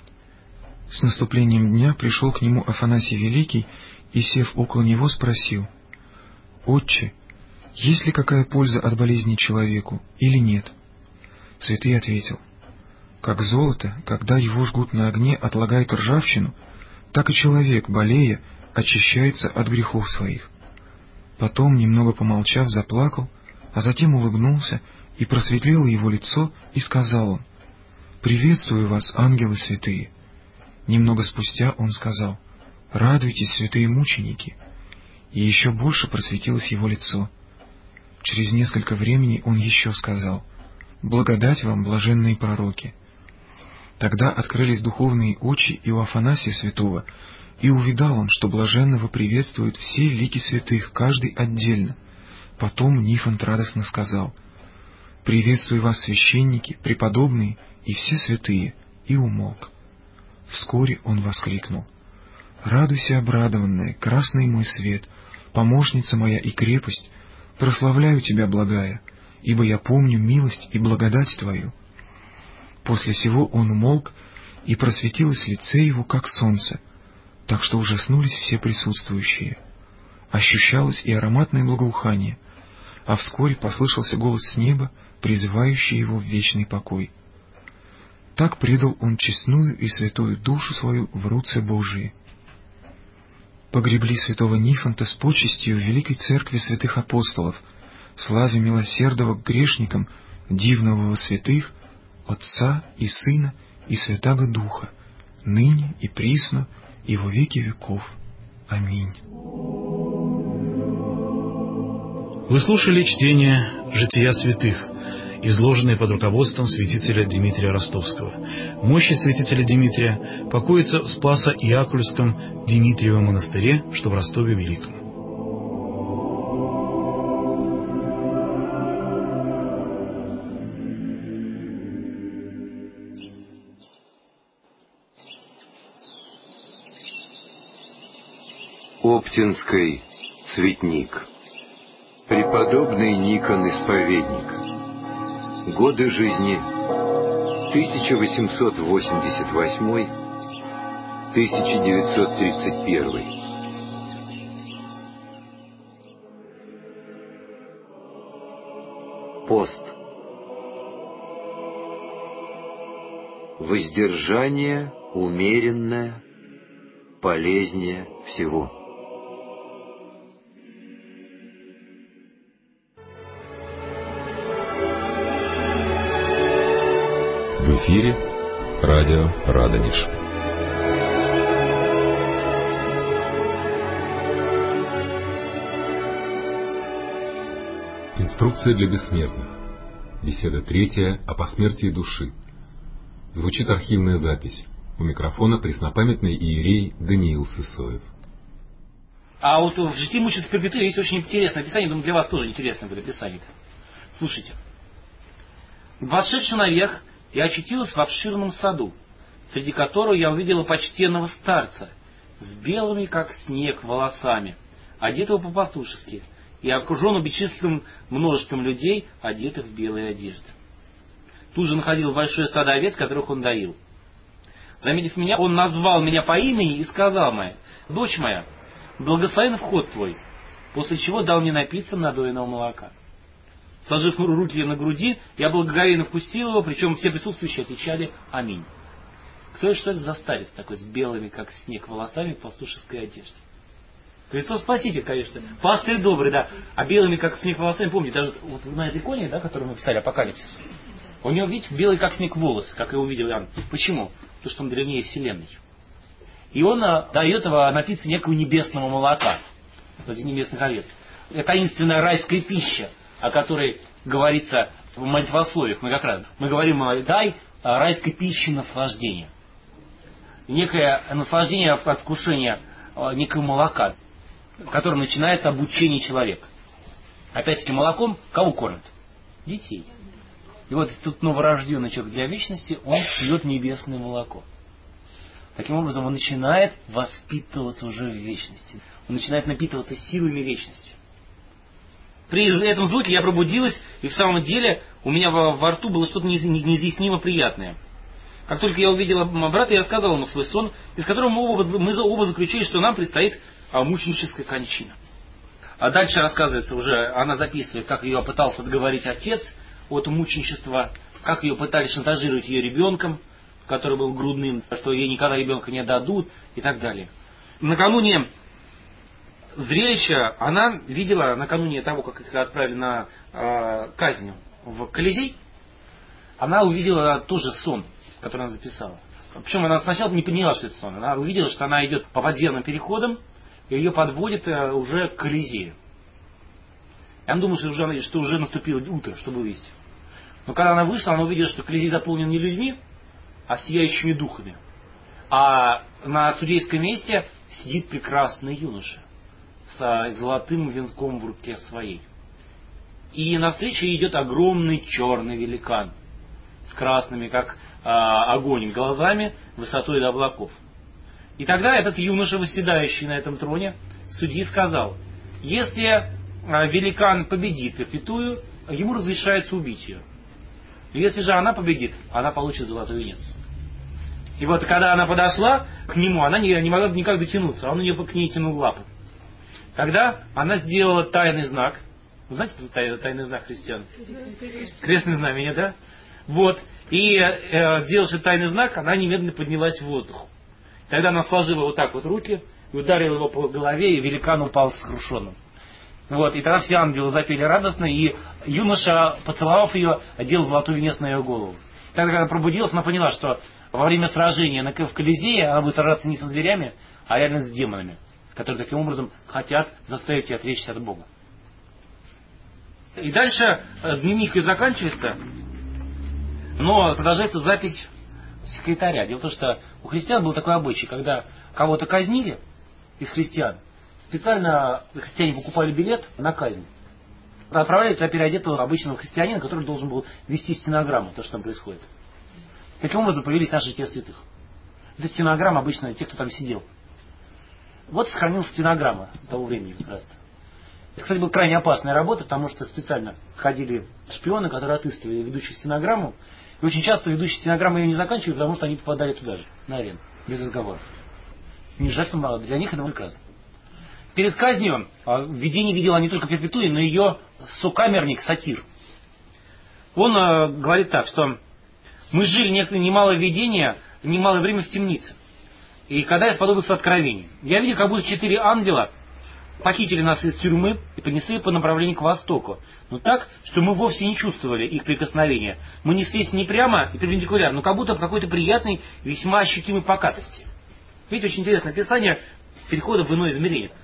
С наступлением дня пришел к нему Афанасий Великий и, сев около него, спросил: «Отче, есть ли какая польза от болезни человеку или нет?» Святый ответил: «Как золото, когда его жгут на огне, отлагает ржавчину, так и человек, болея, очищается от грехов своих». Потом, немного помолчав, заплакал, а затем улыбнулся, и просветлело его лицо, и сказал он: «Приветствую вас, ангелы святые». Немного спустя он сказал: «Радуйтесь, святые мученики», и еще больше просветилось его лицо. Через несколько времени он еще сказал: «Благодать вам, блаженные пророки». Тогда открылись духовные очи и у Афанасия святого, и увидал он, что блаженного приветствуют все лики святых, каждый отдельно. Потом Нифонт радостно сказал: «Приветствую вас, священники, преподобные и все святые», и умолк. Вскоре он воскликнул: «Радуйся, обрадованная, красный мой свет, помощница моя и крепость, прославляю тебя, благая, ибо я помню милость и благодать твою». После сего он умолк, и просветилось лице его, как солнце, так что ужаснулись все присутствующие. Ощущалось и ароматное благоухание, а вскоре послышался голос с неба, призывающий его в вечный покой. Так предал он честную и святую душу свою в руцы Божии. Погребли святого Нифонта с почестью в Великой Церкви святых апостолов, славе милосердного к грешникам, дивного во святых, Отца и Сына и Святаго Духа, ныне и присно и во веки веков. Аминь. Вы слушали чтение «Жития святых», изложенное под руководством святителя Дмитрия Ростовского. Мощи святителя Дмитрия покоятся в Спасо-Иакульском Дмитриевом монастыре, что в Ростове Великом. Оптинской цветник. Преподобный Никон Исповедник. Годы жизни тысяча восемьсот восемьдесят восьмой — тысяча девятьсот тридцать первый. Пост. Воздержание умеренное полезнее всего. В эфире радио Радонеж. Инструкция для бессмертных. Беседа третья о посмертии души. Звучит архивная запись. У микрофона преснопамятный иерей Даниил Сысоев. А вот в «Житии мученицы перпетуи» есть очень интересное описание, думаю, для вас тоже интересное будет описание. Слушайте. «Восшедши наверх, я очутилась в обширном саду, среди которого я увидела почтенного старца с белыми, как снег, волосами, одетого по-пастушески, и окруженного бесчисленным множеством людей, одетых в белые одежды. Тут же находилось большое стадо овец, которых он доил. Заметив меня, он назвал меня по имени и сказал мне: «Дочь моя, благословен вход твой», после чего дал мне напиться надоенного молока. Сложив руки на груди, я благоговейно вкусил его, причем все присутствующие отвечали «Аминь». Кто это, что это за старец такой, с белыми, как снег, волосами в пастушеской одежде? Христос Спаситель, конечно. Пастырь добрый, да. А белыми, как снег, волосами, помните, даже вот на этой иконе, да, которую мы писали, Апокалипсис, у него, видите, белый, как снег, волосы, как и увидел Иоанн. Почему? Потому что он древнее Вселенной. И он а, дает его напиться некого небесного молока, вроде небесных овец. Это таинственная райская пища, о которой говорится в молитвословиях многократно. Мы говорим: дай райской пищи наслаждение. Некое наслаждение от вкушения некого молока, которым начинается обучение человека. Опять-таки молоком кого кормят? Детей. И вот тут новорожденный человек для вечности, он пьет небесное молоко. Таким образом, он начинает воспитываться уже в вечности. Он начинает напитываться силами вечности. При этом звуке я пробудилась, и в самом деле у меня во, во рту было что-то неизъяснимо приятное. Как только я увидела брата, я рассказал ему свой сон, из которого мы оба, мы оба заключили, что нам предстоит мученическая кончина. А дальше рассказывается уже, она записывает, как ее пытался отговорить отец от мученичества, как ее пытались шантажировать ее ребенком, который был грудным, что ей никогда ребенка не дадут и так далее. Накануне зрелища она видела, накануне того, как их отправили на э, казнь в Колизей, она увидела тоже сон, который она записала. Причем она сначала не поняла, что это сон. Она увидела, что она идет по подземным переходам, и ее подводит уже к Колизею. Я думаю, что уже, что уже наступило утро, чтобы вывести. Но когда она вышла, она увидела, что Колизей заполнен не людьми, а сияющими духами. А на судейском месте сидит прекрасный юноша с золотым венком в руке своей. И навстречу идет огромный черный великан с красными, как а, огонь, глазами, высотой до облаков. И тогда этот юноша, восседающий на этом троне, судьи сказал: если а, великан победит перпетую, ему разрешается убить ее. Если же она победит, она получит золотой венец. И вот когда она подошла к нему, она не, не могла никак дотянуться, а он ее к ней тянул лапы. Тогда она сделала тайный знак. Вы знаете, что тайный, тайный знак христиан? Крестное знамение, да? Вот. И э, делавши тайный знак, она немедленно поднялась в воздух. Тогда она сложила вот так вот руки и ударила его по голове, и великан упал сокрушенным. Вот. И тогда все ангелы запели радостно, и юноша, поцеловав ее, одел золотой венец на ее голову. Тогда, когда она пробудилась, она поняла, что во время сражения в Колизее она будет сражаться не со зверями, а реально с демонами, которые таким образом хотят заставить ее отречься от Бога. И дальше дневник ее заканчивается, но продолжается запись секретаря. Дело в том, что у христиан был такой обычай, когда кого-то казнили из христиан, специально христиане покупали билет на казнь. Отправляли туда переодетого обычного христианина, который должен был вести стенограмму, то, что там происходит. Таким образом появились наши те святых. Это стенограмма обычно тех, кто там сидел. Вот сохранилась стенограмма того времени как раз. Это, кстати, была крайне опасная работа, потому что специально ходили шпионы, которые отыскивали ведущих стенограмму. И очень часто ведущие стенограммы ее не заканчивали, потому что они попадали туда же, на арену, без разговоров. Не жаль, что для них это прекрасно. Перед казнью в видении видела не только перпетуя, но и ее сокамерник Сатир. Он э, говорит так, что мы жили немалое видение, немалое время в темнице. И когда я сподобился откровению, я видел, как будто четыре ангела похитили нас из тюрьмы и понесли по направлению к востоку. Но так, что мы вовсе не чувствовали их прикосновения. Мы неслись не прямо и перпендикулярно, но как будто в какой-то приятной, весьма ощутимой покатости. Видите, очень интересное описание перехода в иное измерение.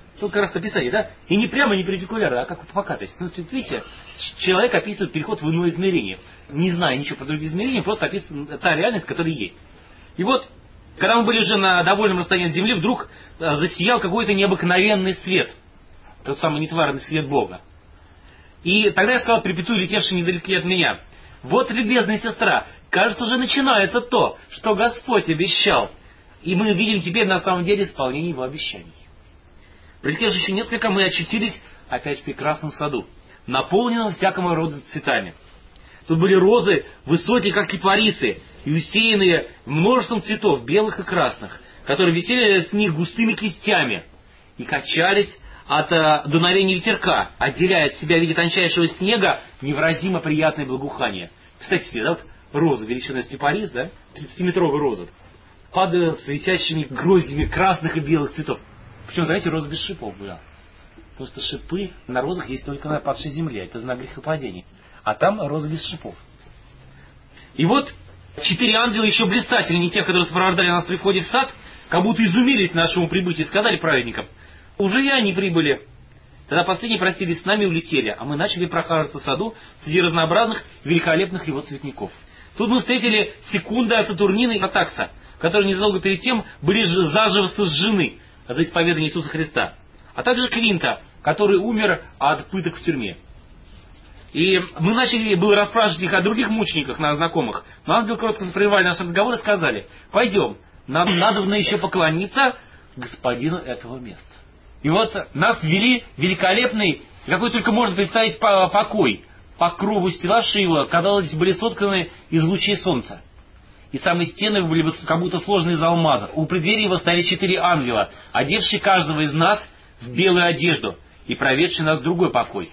Тут как раз описание, да? И не прямо, не перпендикулярно, а как покатость. Ну, видите, человек описывает переход в иное измерение. Не зная ничего про другие измерения, просто описывает та реальность, которая есть. И вот, когда мы были уже на довольном расстоянии от Земли, вдруг засиял какой-то необыкновенный свет. Тот самый нетварный свет Бога. И тогда я сказал Перпетуи, летевший недалеко от меня: вот, любезная сестра, кажется, уже начинается то, что Господь обещал. И мы видим теперь на самом деле исполнение Его обещаний. Прилетев еще несколько, мы очутились опять в прекрасном саду, наполненном всякого рода цветами. Тут были розы, высокие, как кипарисы, и усеянные множеством цветов, белых и красных, которые висели с них густыми кистями и качались от э, дуновения ветерка, отделяя от себя в виде тончайшего снега невыразимо приятное благоухание. Кстати себе, да, вот роза величиной с кипарис, да, тридцатиметровая роза, падают с висящими гроздями красных и белых цветов. Причем, знаете, роза без шипов была. Потому что шипы на розах есть только на падшей земле. Это знак грехопадения. А там роза без шипов. И вот четыре ангела еще блистательнее тех, которые сопровождали нас при входе в сад, как будто изумились нашему прибытию и сказали праведникам: уже и они прибыли. Тогда последние простились с нами и улетели, а мы начали прохаживаться в саду среди разнообразных великолепных его цветников. Тут мы встретили Секунда, Сатурнина и Атакса, которые незадолго перед тем были заживо сожжены за исповедание Иисуса Христа, а также Квинта, который умер от пыток в тюрьме. И мы начали было расспрашивать их о других мучениках, на знакомых, но ангелы коротко прервали наш разговор и сказали: пойдем, нам надо еще поклониться господину этого места. И вот нас ввели в великолепный, какой только можно представить, покой. По кругу стеллажи его, казалось, были сотканы из лучей солнца. И самые стены были как будто сложены из алмазов. У преддверия его стояли четыре ангела, одевшие каждого из нас в белую одежду и проведшие нас в другой покой.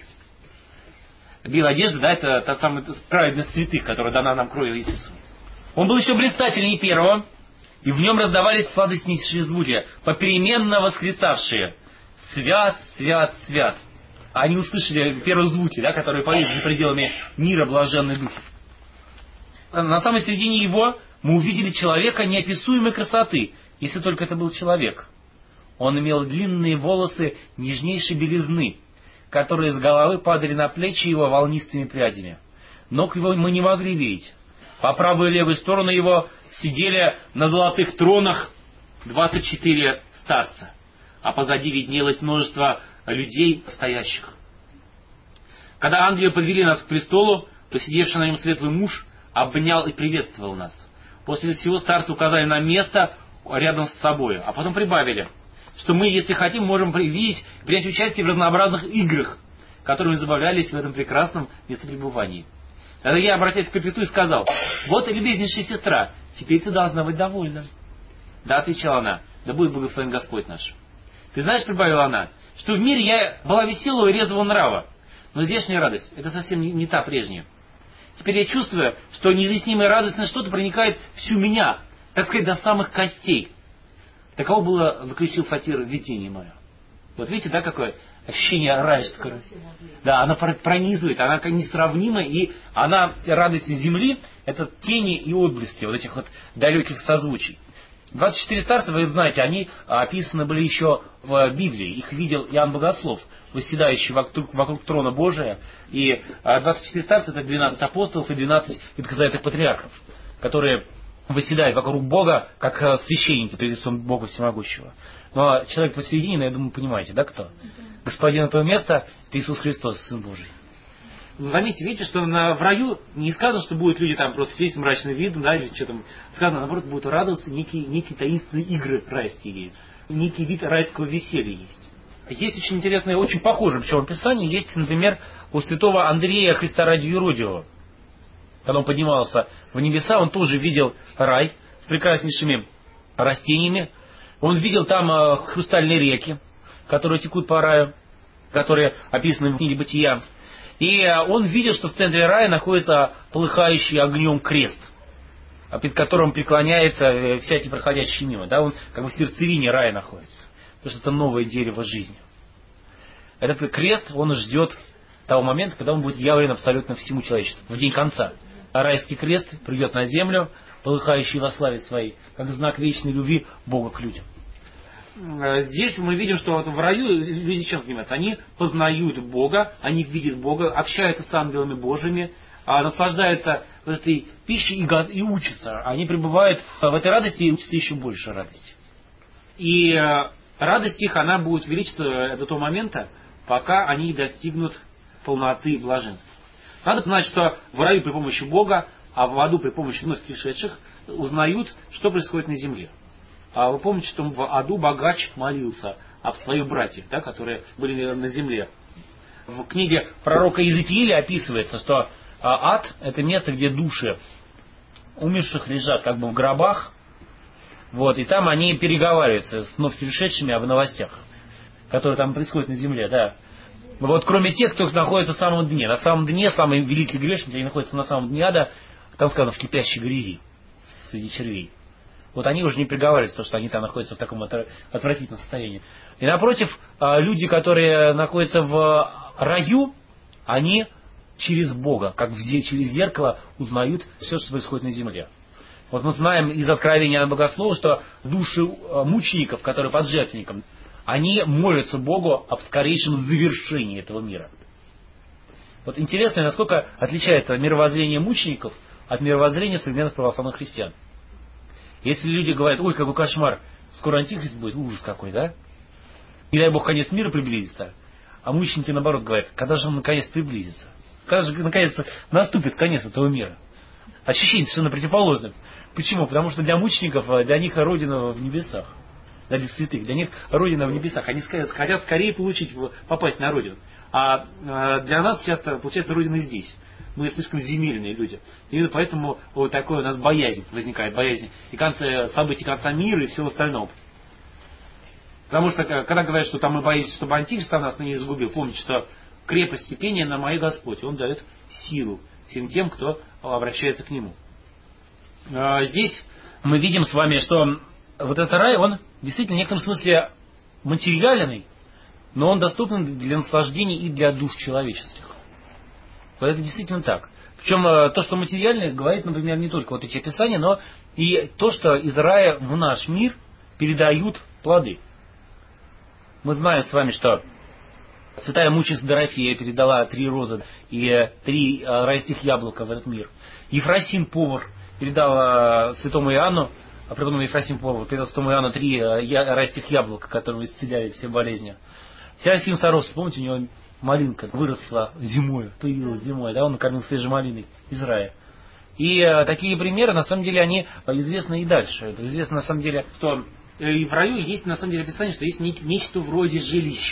Белая одежда, да, это та самая праведность святых, которая дана нам кровью Иисуса. Он был еще блистательнее первого, и в нем раздавались сладостнейшие звуки, попеременно восклицавшие: «Свят, свят, свят». А они услышали первые звуки, да, которые поют за пределами мира блаженной духи. На самой середине его мы увидели человека неописуемой красоты, если только это был человек. Он имел длинные волосы нежнейшей белизны, которые с головы падали на плечи его волнистыми прядями. Ног его мы не могли видеть. По правую и левую сторону его сидели на золотых тронах двадцать четыре старца, а позади виднелось множество людей стоящих. Когда ангелы подвели нас к престолу, то сидевший на нем светлый муж обнял и приветствовал нас. После всего старцы указали нам место рядом с собой, а потом прибавили, что мы, если хотим, можем видеть, принять участие в разнообразных играх, которыми забавлялись в этом прекрасном местопребывании. Тогда я, обратясь к Перпетуи, сказал: вот, любезнейшая сестра, теперь ты должна быть довольна. Да, отвечала она, да будет благословен Господь наш. Ты знаешь, прибавила она, что в мире я была веселого и резвого нрава, но здешняя радость — это совсем не, не та прежняя. Теперь я чувствую, что неизъяснимое радостное что-то проникает всю меня, так сказать, до самых костей. Таково было, заключил Фатир, видение мое. Вот видите, да, какое ощущение райское. Да, она пронизывает, она несравнима, и она, радость земли, это тени и отблески вот этих вот далеких созвучий. двадцать четыре старца, вы знаете, они описаны были еще в Библии. Их видел Иоанн Богослов, восседающий вокруг, вокруг трона Божия. И двадцать четыре старца — это двенадцать апостолов и двенадцать ветхозаветных патриархов, которые восседают вокруг Бога, как священники перед лицом Бога Всемогущего. Но человек посередине, я думаю, понимаете, да, кто? Господин этого места — это Иисус Христос, Сын Божий. Заметьте, видите, что на, в раю не сказано, что будут люди там просто сидеть с мрачным видом, да, или что там. Сказано, наоборот, будут радоваться, некие, некие таинственные игры райские есть. Некий вид райского веселья есть. Есть очень интересное, очень похожее, причем описание, есть, например, у святого Андрея Христа ради Юродивого. Когда он поднимался в небеса, он тоже видел рай с прекраснейшими растениями. Он видел там э, хрустальные реки, которые текут по раю, которые описаны в книге Бытия. И он видел, что в центре рая находится полыхающий огнем крест, перед которым преклоняется всякий проходящий мимо. Да, он как бы в сердцевине рая находится, потому что это новое дерево жизни. Этот крест, он ждет того момента, когда он будет явлен абсолютно всему человечеству, в день конца. А райский крест придет на землю, полыхающий во славе своей, как знак вечной любви Бога к людям. здесь мы видим, что вот в раю люди чем занимаются? Они познают Бога, они видят Бога, общаются с ангелами Божьими, наслаждаются этой пищей и учатся. Они пребывают в этой радости и учатся еще больше радости. И радость их, она будет увеличиться до того момента, пока они достигнут полноты и блаженства. Надо понимать, что в раю при помощи Бога, а в аду при помощи вновь пришедших узнают, что происходит на земле. А вы помните, что в аду богач молился об своих братьях, да, которые были на земле. В книге пророка Иезекииля описывается, что ад – это место, где души умерших лежат как бы в гробах, вот, и там они переговариваются с вновь пришедшими об новостях, которые там происходят на земле, да. Вот кроме тех, кто находится в самом дне. На самом дне, самые великие грешники, они находятся на самом дне ада, там сказано, в кипящей грязи, среди червей. Вот они уже не приговариваются, что они там находятся в таком отвратительном состоянии. И напротив, люди, которые находятся в раю, они через Бога, как через зеркало, узнают все, что происходит на земле. Вот мы знаем из Откровения Богослова, что души мучеников, которые под жертвенником, они молятся Богу об скорейшем завершении этого мира. Вот интересно, насколько отличается мировоззрение мучеников от мировоззрения современных православных христиан. Если люди говорят, ой, какой кошмар, скоро антихрист будет, ужас какой, да? Не дай Бог, конец мира приблизится. А мученики, наоборот, говорят, когда же он наконец приблизится? Когда же наконец наступит конец этого мира? Ощущение совершенно противоположное. Почему? Потому что для мучеников, для них родина в небесах. Для святых, для них родина в небесах. Они хотят скорее получить, попасть на родину. А для нас сейчас, получается, родина здесь. Мы слишком земельные люди. И поэтому вот такое у нас боязнь возникает, боязнь и конца, событий конца мира и всего остального. Потому что, когда говорят, что там мы боимся, чтобы антихрист нас не загубил, помните, что крепость терпения на моей Господь. Он дает силу всем тем, кто обращается к Нему. Здесь мы видим с вами, что вот этот рай, он действительно в некотором смысле материальный, но он доступен для наслаждений и для душ человеческих. Вот это действительно так. Причем то, что материальное, говорит, например, не только вот эти описания, но и то, что из рая в наш мир передают плоды. Мы знаем с вами, что святая мученица Дорофея передала три розы и три райских яблока в этот мир. Ефросим повар передал святому Иоанну, а преподобный Ефросим повар передал святому Иоанну три райских яблока, которые исцеляли все болезни. Серафим Саровский, помните, у него малинка выросла зимой, появилась зимой, да, он накормил свежей малиной из рая. И э, такие примеры, на самом деле, они известны и дальше. Это известно, на самом деле, что и в раю есть, на самом деле, описание, что есть нечто вроде жилищ.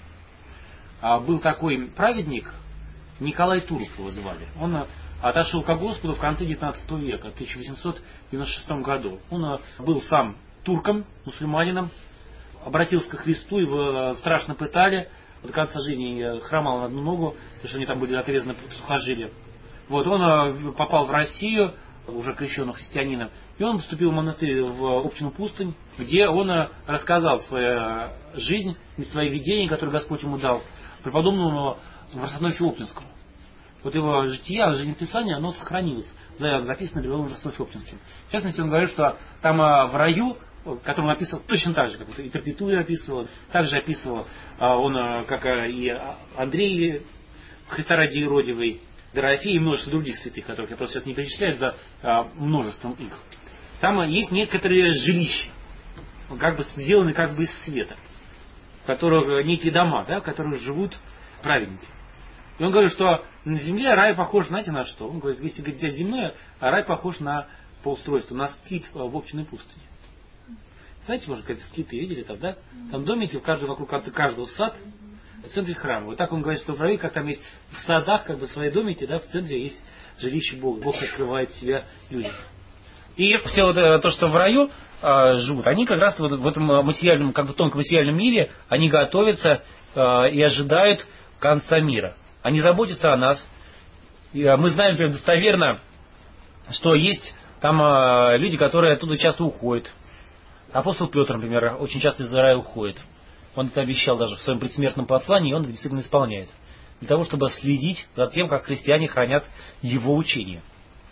А был такой праведник, Николай Туров его звали. Он отошел к Господу в конце девятнадцатого века, в тысяча восемьсот девяносто шестом году. Он был сам турком, мусульманином, обратился ко Христу, его страшно пытали. До конца жизни хромал на одну ногу, потому что они там были отрезаны сухожилия. Вот, он попал в Россию, уже крещенным христианином, и он вступил в монастырь в Оптину пустынь, где он рассказал свою жизнь и свои видения, которые Господь ему дал, преподобному Варсонофию Оптинскому. Вот его житие, жизнеписание, оно сохранилось, записано преподобным Варсонофием Оптинским. В частности, он говорит, что там в раю, который он описывал точно так же, как и Перпетуя описывал, также описывал он, как и Андрей, Христа ради Иродивый, Дорофей и множество других святых, которых я просто сейчас не перечисляю за множеством их. Там есть некоторые жилища, как бы сделаны как бы из света, в которых некие дома, да, в которых живут праведники. И он говорит, что на земле рай похож, знаете, на что? Он говорит, если говорить взять земное, рай похож на по устройству, на скит в Оптиной пустыне. Знаете, может, какие-то скиты видели там, да? Там домики, в каждом, вокруг каждого сад, в центре храма. Вот так он говорит, что в раю, как там есть в садах, как бы свои домики, да, в центре есть жилище Бога. Бог открывает себя людям. И все вот то, что в раю э, живут, они как раз вот в этом материальном, как бы тонком материальном мире, они готовятся э, и ожидают конца мира. Они заботятся о нас. И, э, мы знаем, например, достоверно, что есть там э, люди, которые оттуда часто уходят. Апостол Петр, например, очень часто из рая уходит. Он это обещал даже в своем предсмертном послании, и он это действительно исполняет. Для того, чтобы следить за тем, как христиане хранят его учение.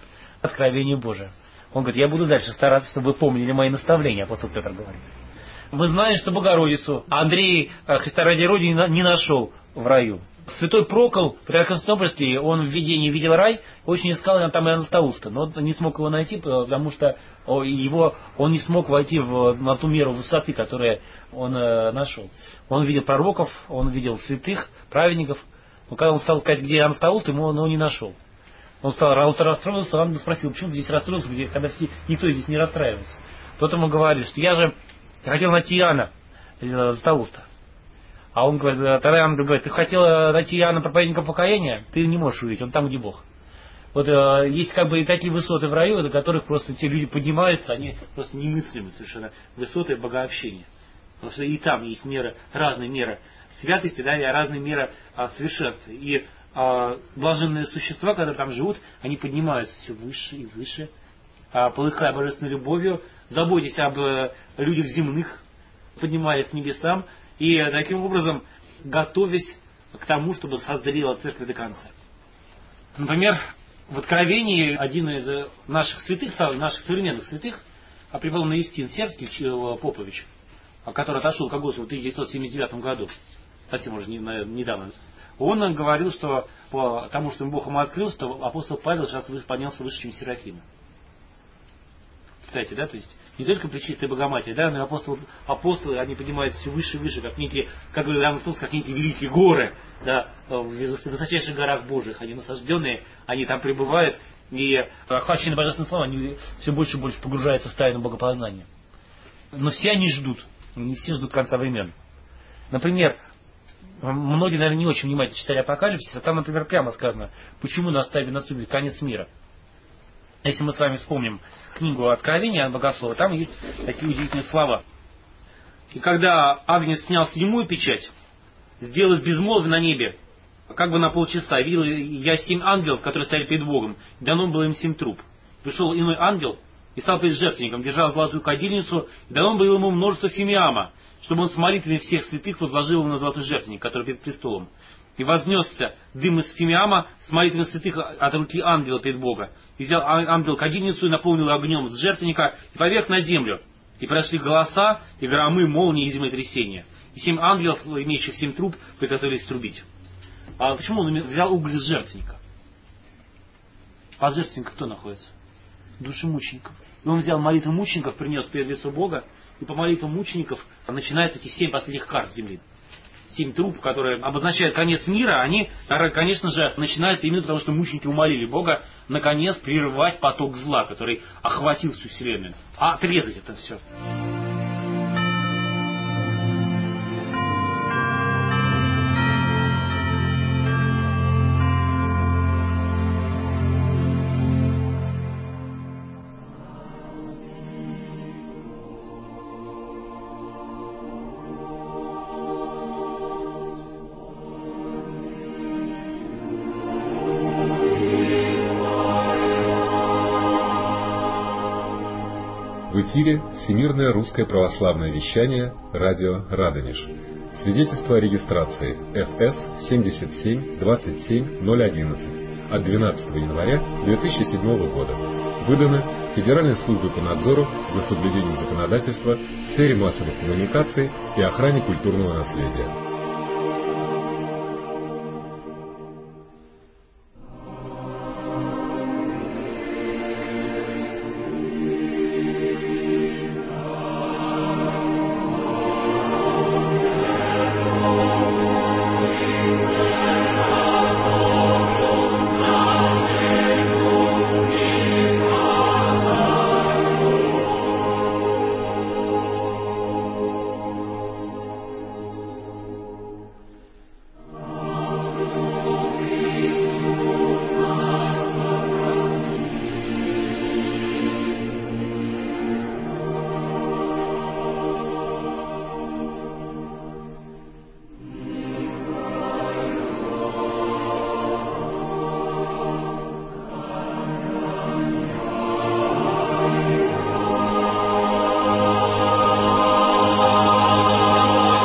Откровение Божие. Он говорит, я буду дальше стараться, чтобы вы помнили мои наставления, апостол Петр говорит. Мы знаем, что Богородицу Андрей, Христа ради Родины, не нашел в раю. Святой Прокол при Константинопольстве, он в видении видел рай, очень искал там Иоанна Златоуста, но не смог его найти, потому что его, он не смог войти в, на ту меру высоты, которую он э, нашел. Он видел пророков, он видел святых, праведников, но когда он стал искать, где Иоанн Златоуст, ему он его не нашел. Он стал расстроился, ангел спросил, почему ты здесь расстроился, где, когда все, никто здесь не расстраивается. Тот ему говорит, что я же хотел найти Иоанна Златоуста. А он говорит, тогда ангел говорит, ты хотел найти Иоанна проповедника покаяния, ты не можешь увидеть, он там, где Бог. Вот э, есть как бы и такие высоты в раю, до которых просто те люди поднимаются, они просто немыслимы совершенно, высоты богообщения. Потому что и там есть меры, разные меры святости, да, и разные меры а, совершенства. И а, блаженные существа, когда там живут, они поднимаются все выше и выше, а, полыхая божественной любовью, заботясь об э, людях земных, поднимая их к небесам, и э, таким образом готовясь к тому, чтобы созрела церковь до конца. Например, в Откровении один из наших святых, наших современных святых, преподобный Евтин Сербский Попович, который отошел к Господу в тысяча девятьсот семьдесят девятом году, совсем уже недавно, он говорил, что по тому, что Бог ему открыл, что апостол Павел сейчас поднялся выше, чем Серафима. Кстати, да, то есть не только Пречистая Богоматерь, да, но и апостолы, апостолы, они поднимаются все выше и выше, как некие, как говорил Иоанн Златоуст, как некие великие горы, да, в высочайших горах Божьих, они насажденные, они там пребывают, и охваченные божественным словом, они все больше и больше погружаются в тайну богопознания. Но все они ждут, не все ждут конца времен. Например, многие, наверное, не очень внимательно читали Апокалипсис, а там, например, прямо сказано, почему наступит, наступит конец мира. Если мы с вами вспомним книгу Откровения Иоанна Богослова, там есть такие удивительные слова. И когда Агнец снял седьмую печать, сделав безмолвие на небе, как бы на полчаса, видел я семь ангелов, которые стояли перед Богом, и дано было им семь труб. Пришел иной ангел и стал перед жертвенником, держал золотую кадильницу, и дано было ему множество фимиама, чтобы он с молитвами всех святых возложил его на золотой жертвенник, который перед престолом. И вознесся дым из фимиама с молитвами святых от руки ангела перед Бога. И взял ангел кадильницу и наполнил огнем с жертвенника и поверг на землю. И прошли голоса, и громы, молнии и землетрясения. И семь ангелов, имеющих семь труб, приготовились трубить. А почему он взял уголь с жертвенника? Под жертвенником кто находится? Души мучеников. И он взял молитвы мучеников, принес перед лицо Бога, и по молитвам мучеников начинают эти семь последних кар с земли. Семь труб, которые обозначают конец мира, они, конечно же, начинаются именно потому, что мученики умолили Бога наконец прервать поток зла, который охватил всю вселенную, а отрезать это все. В эфире Всемирное русское православное вещание, радио Радонеж. Свидетельство о регистрации эф эс семьдесят семь двадцать семь ноль одиннадцать от двенадцатого января две тысячи седьмого года. Выдано Федеральной службой по надзору за соблюдением законодательства в сфере массовых коммуникаций и охране культурного наследия.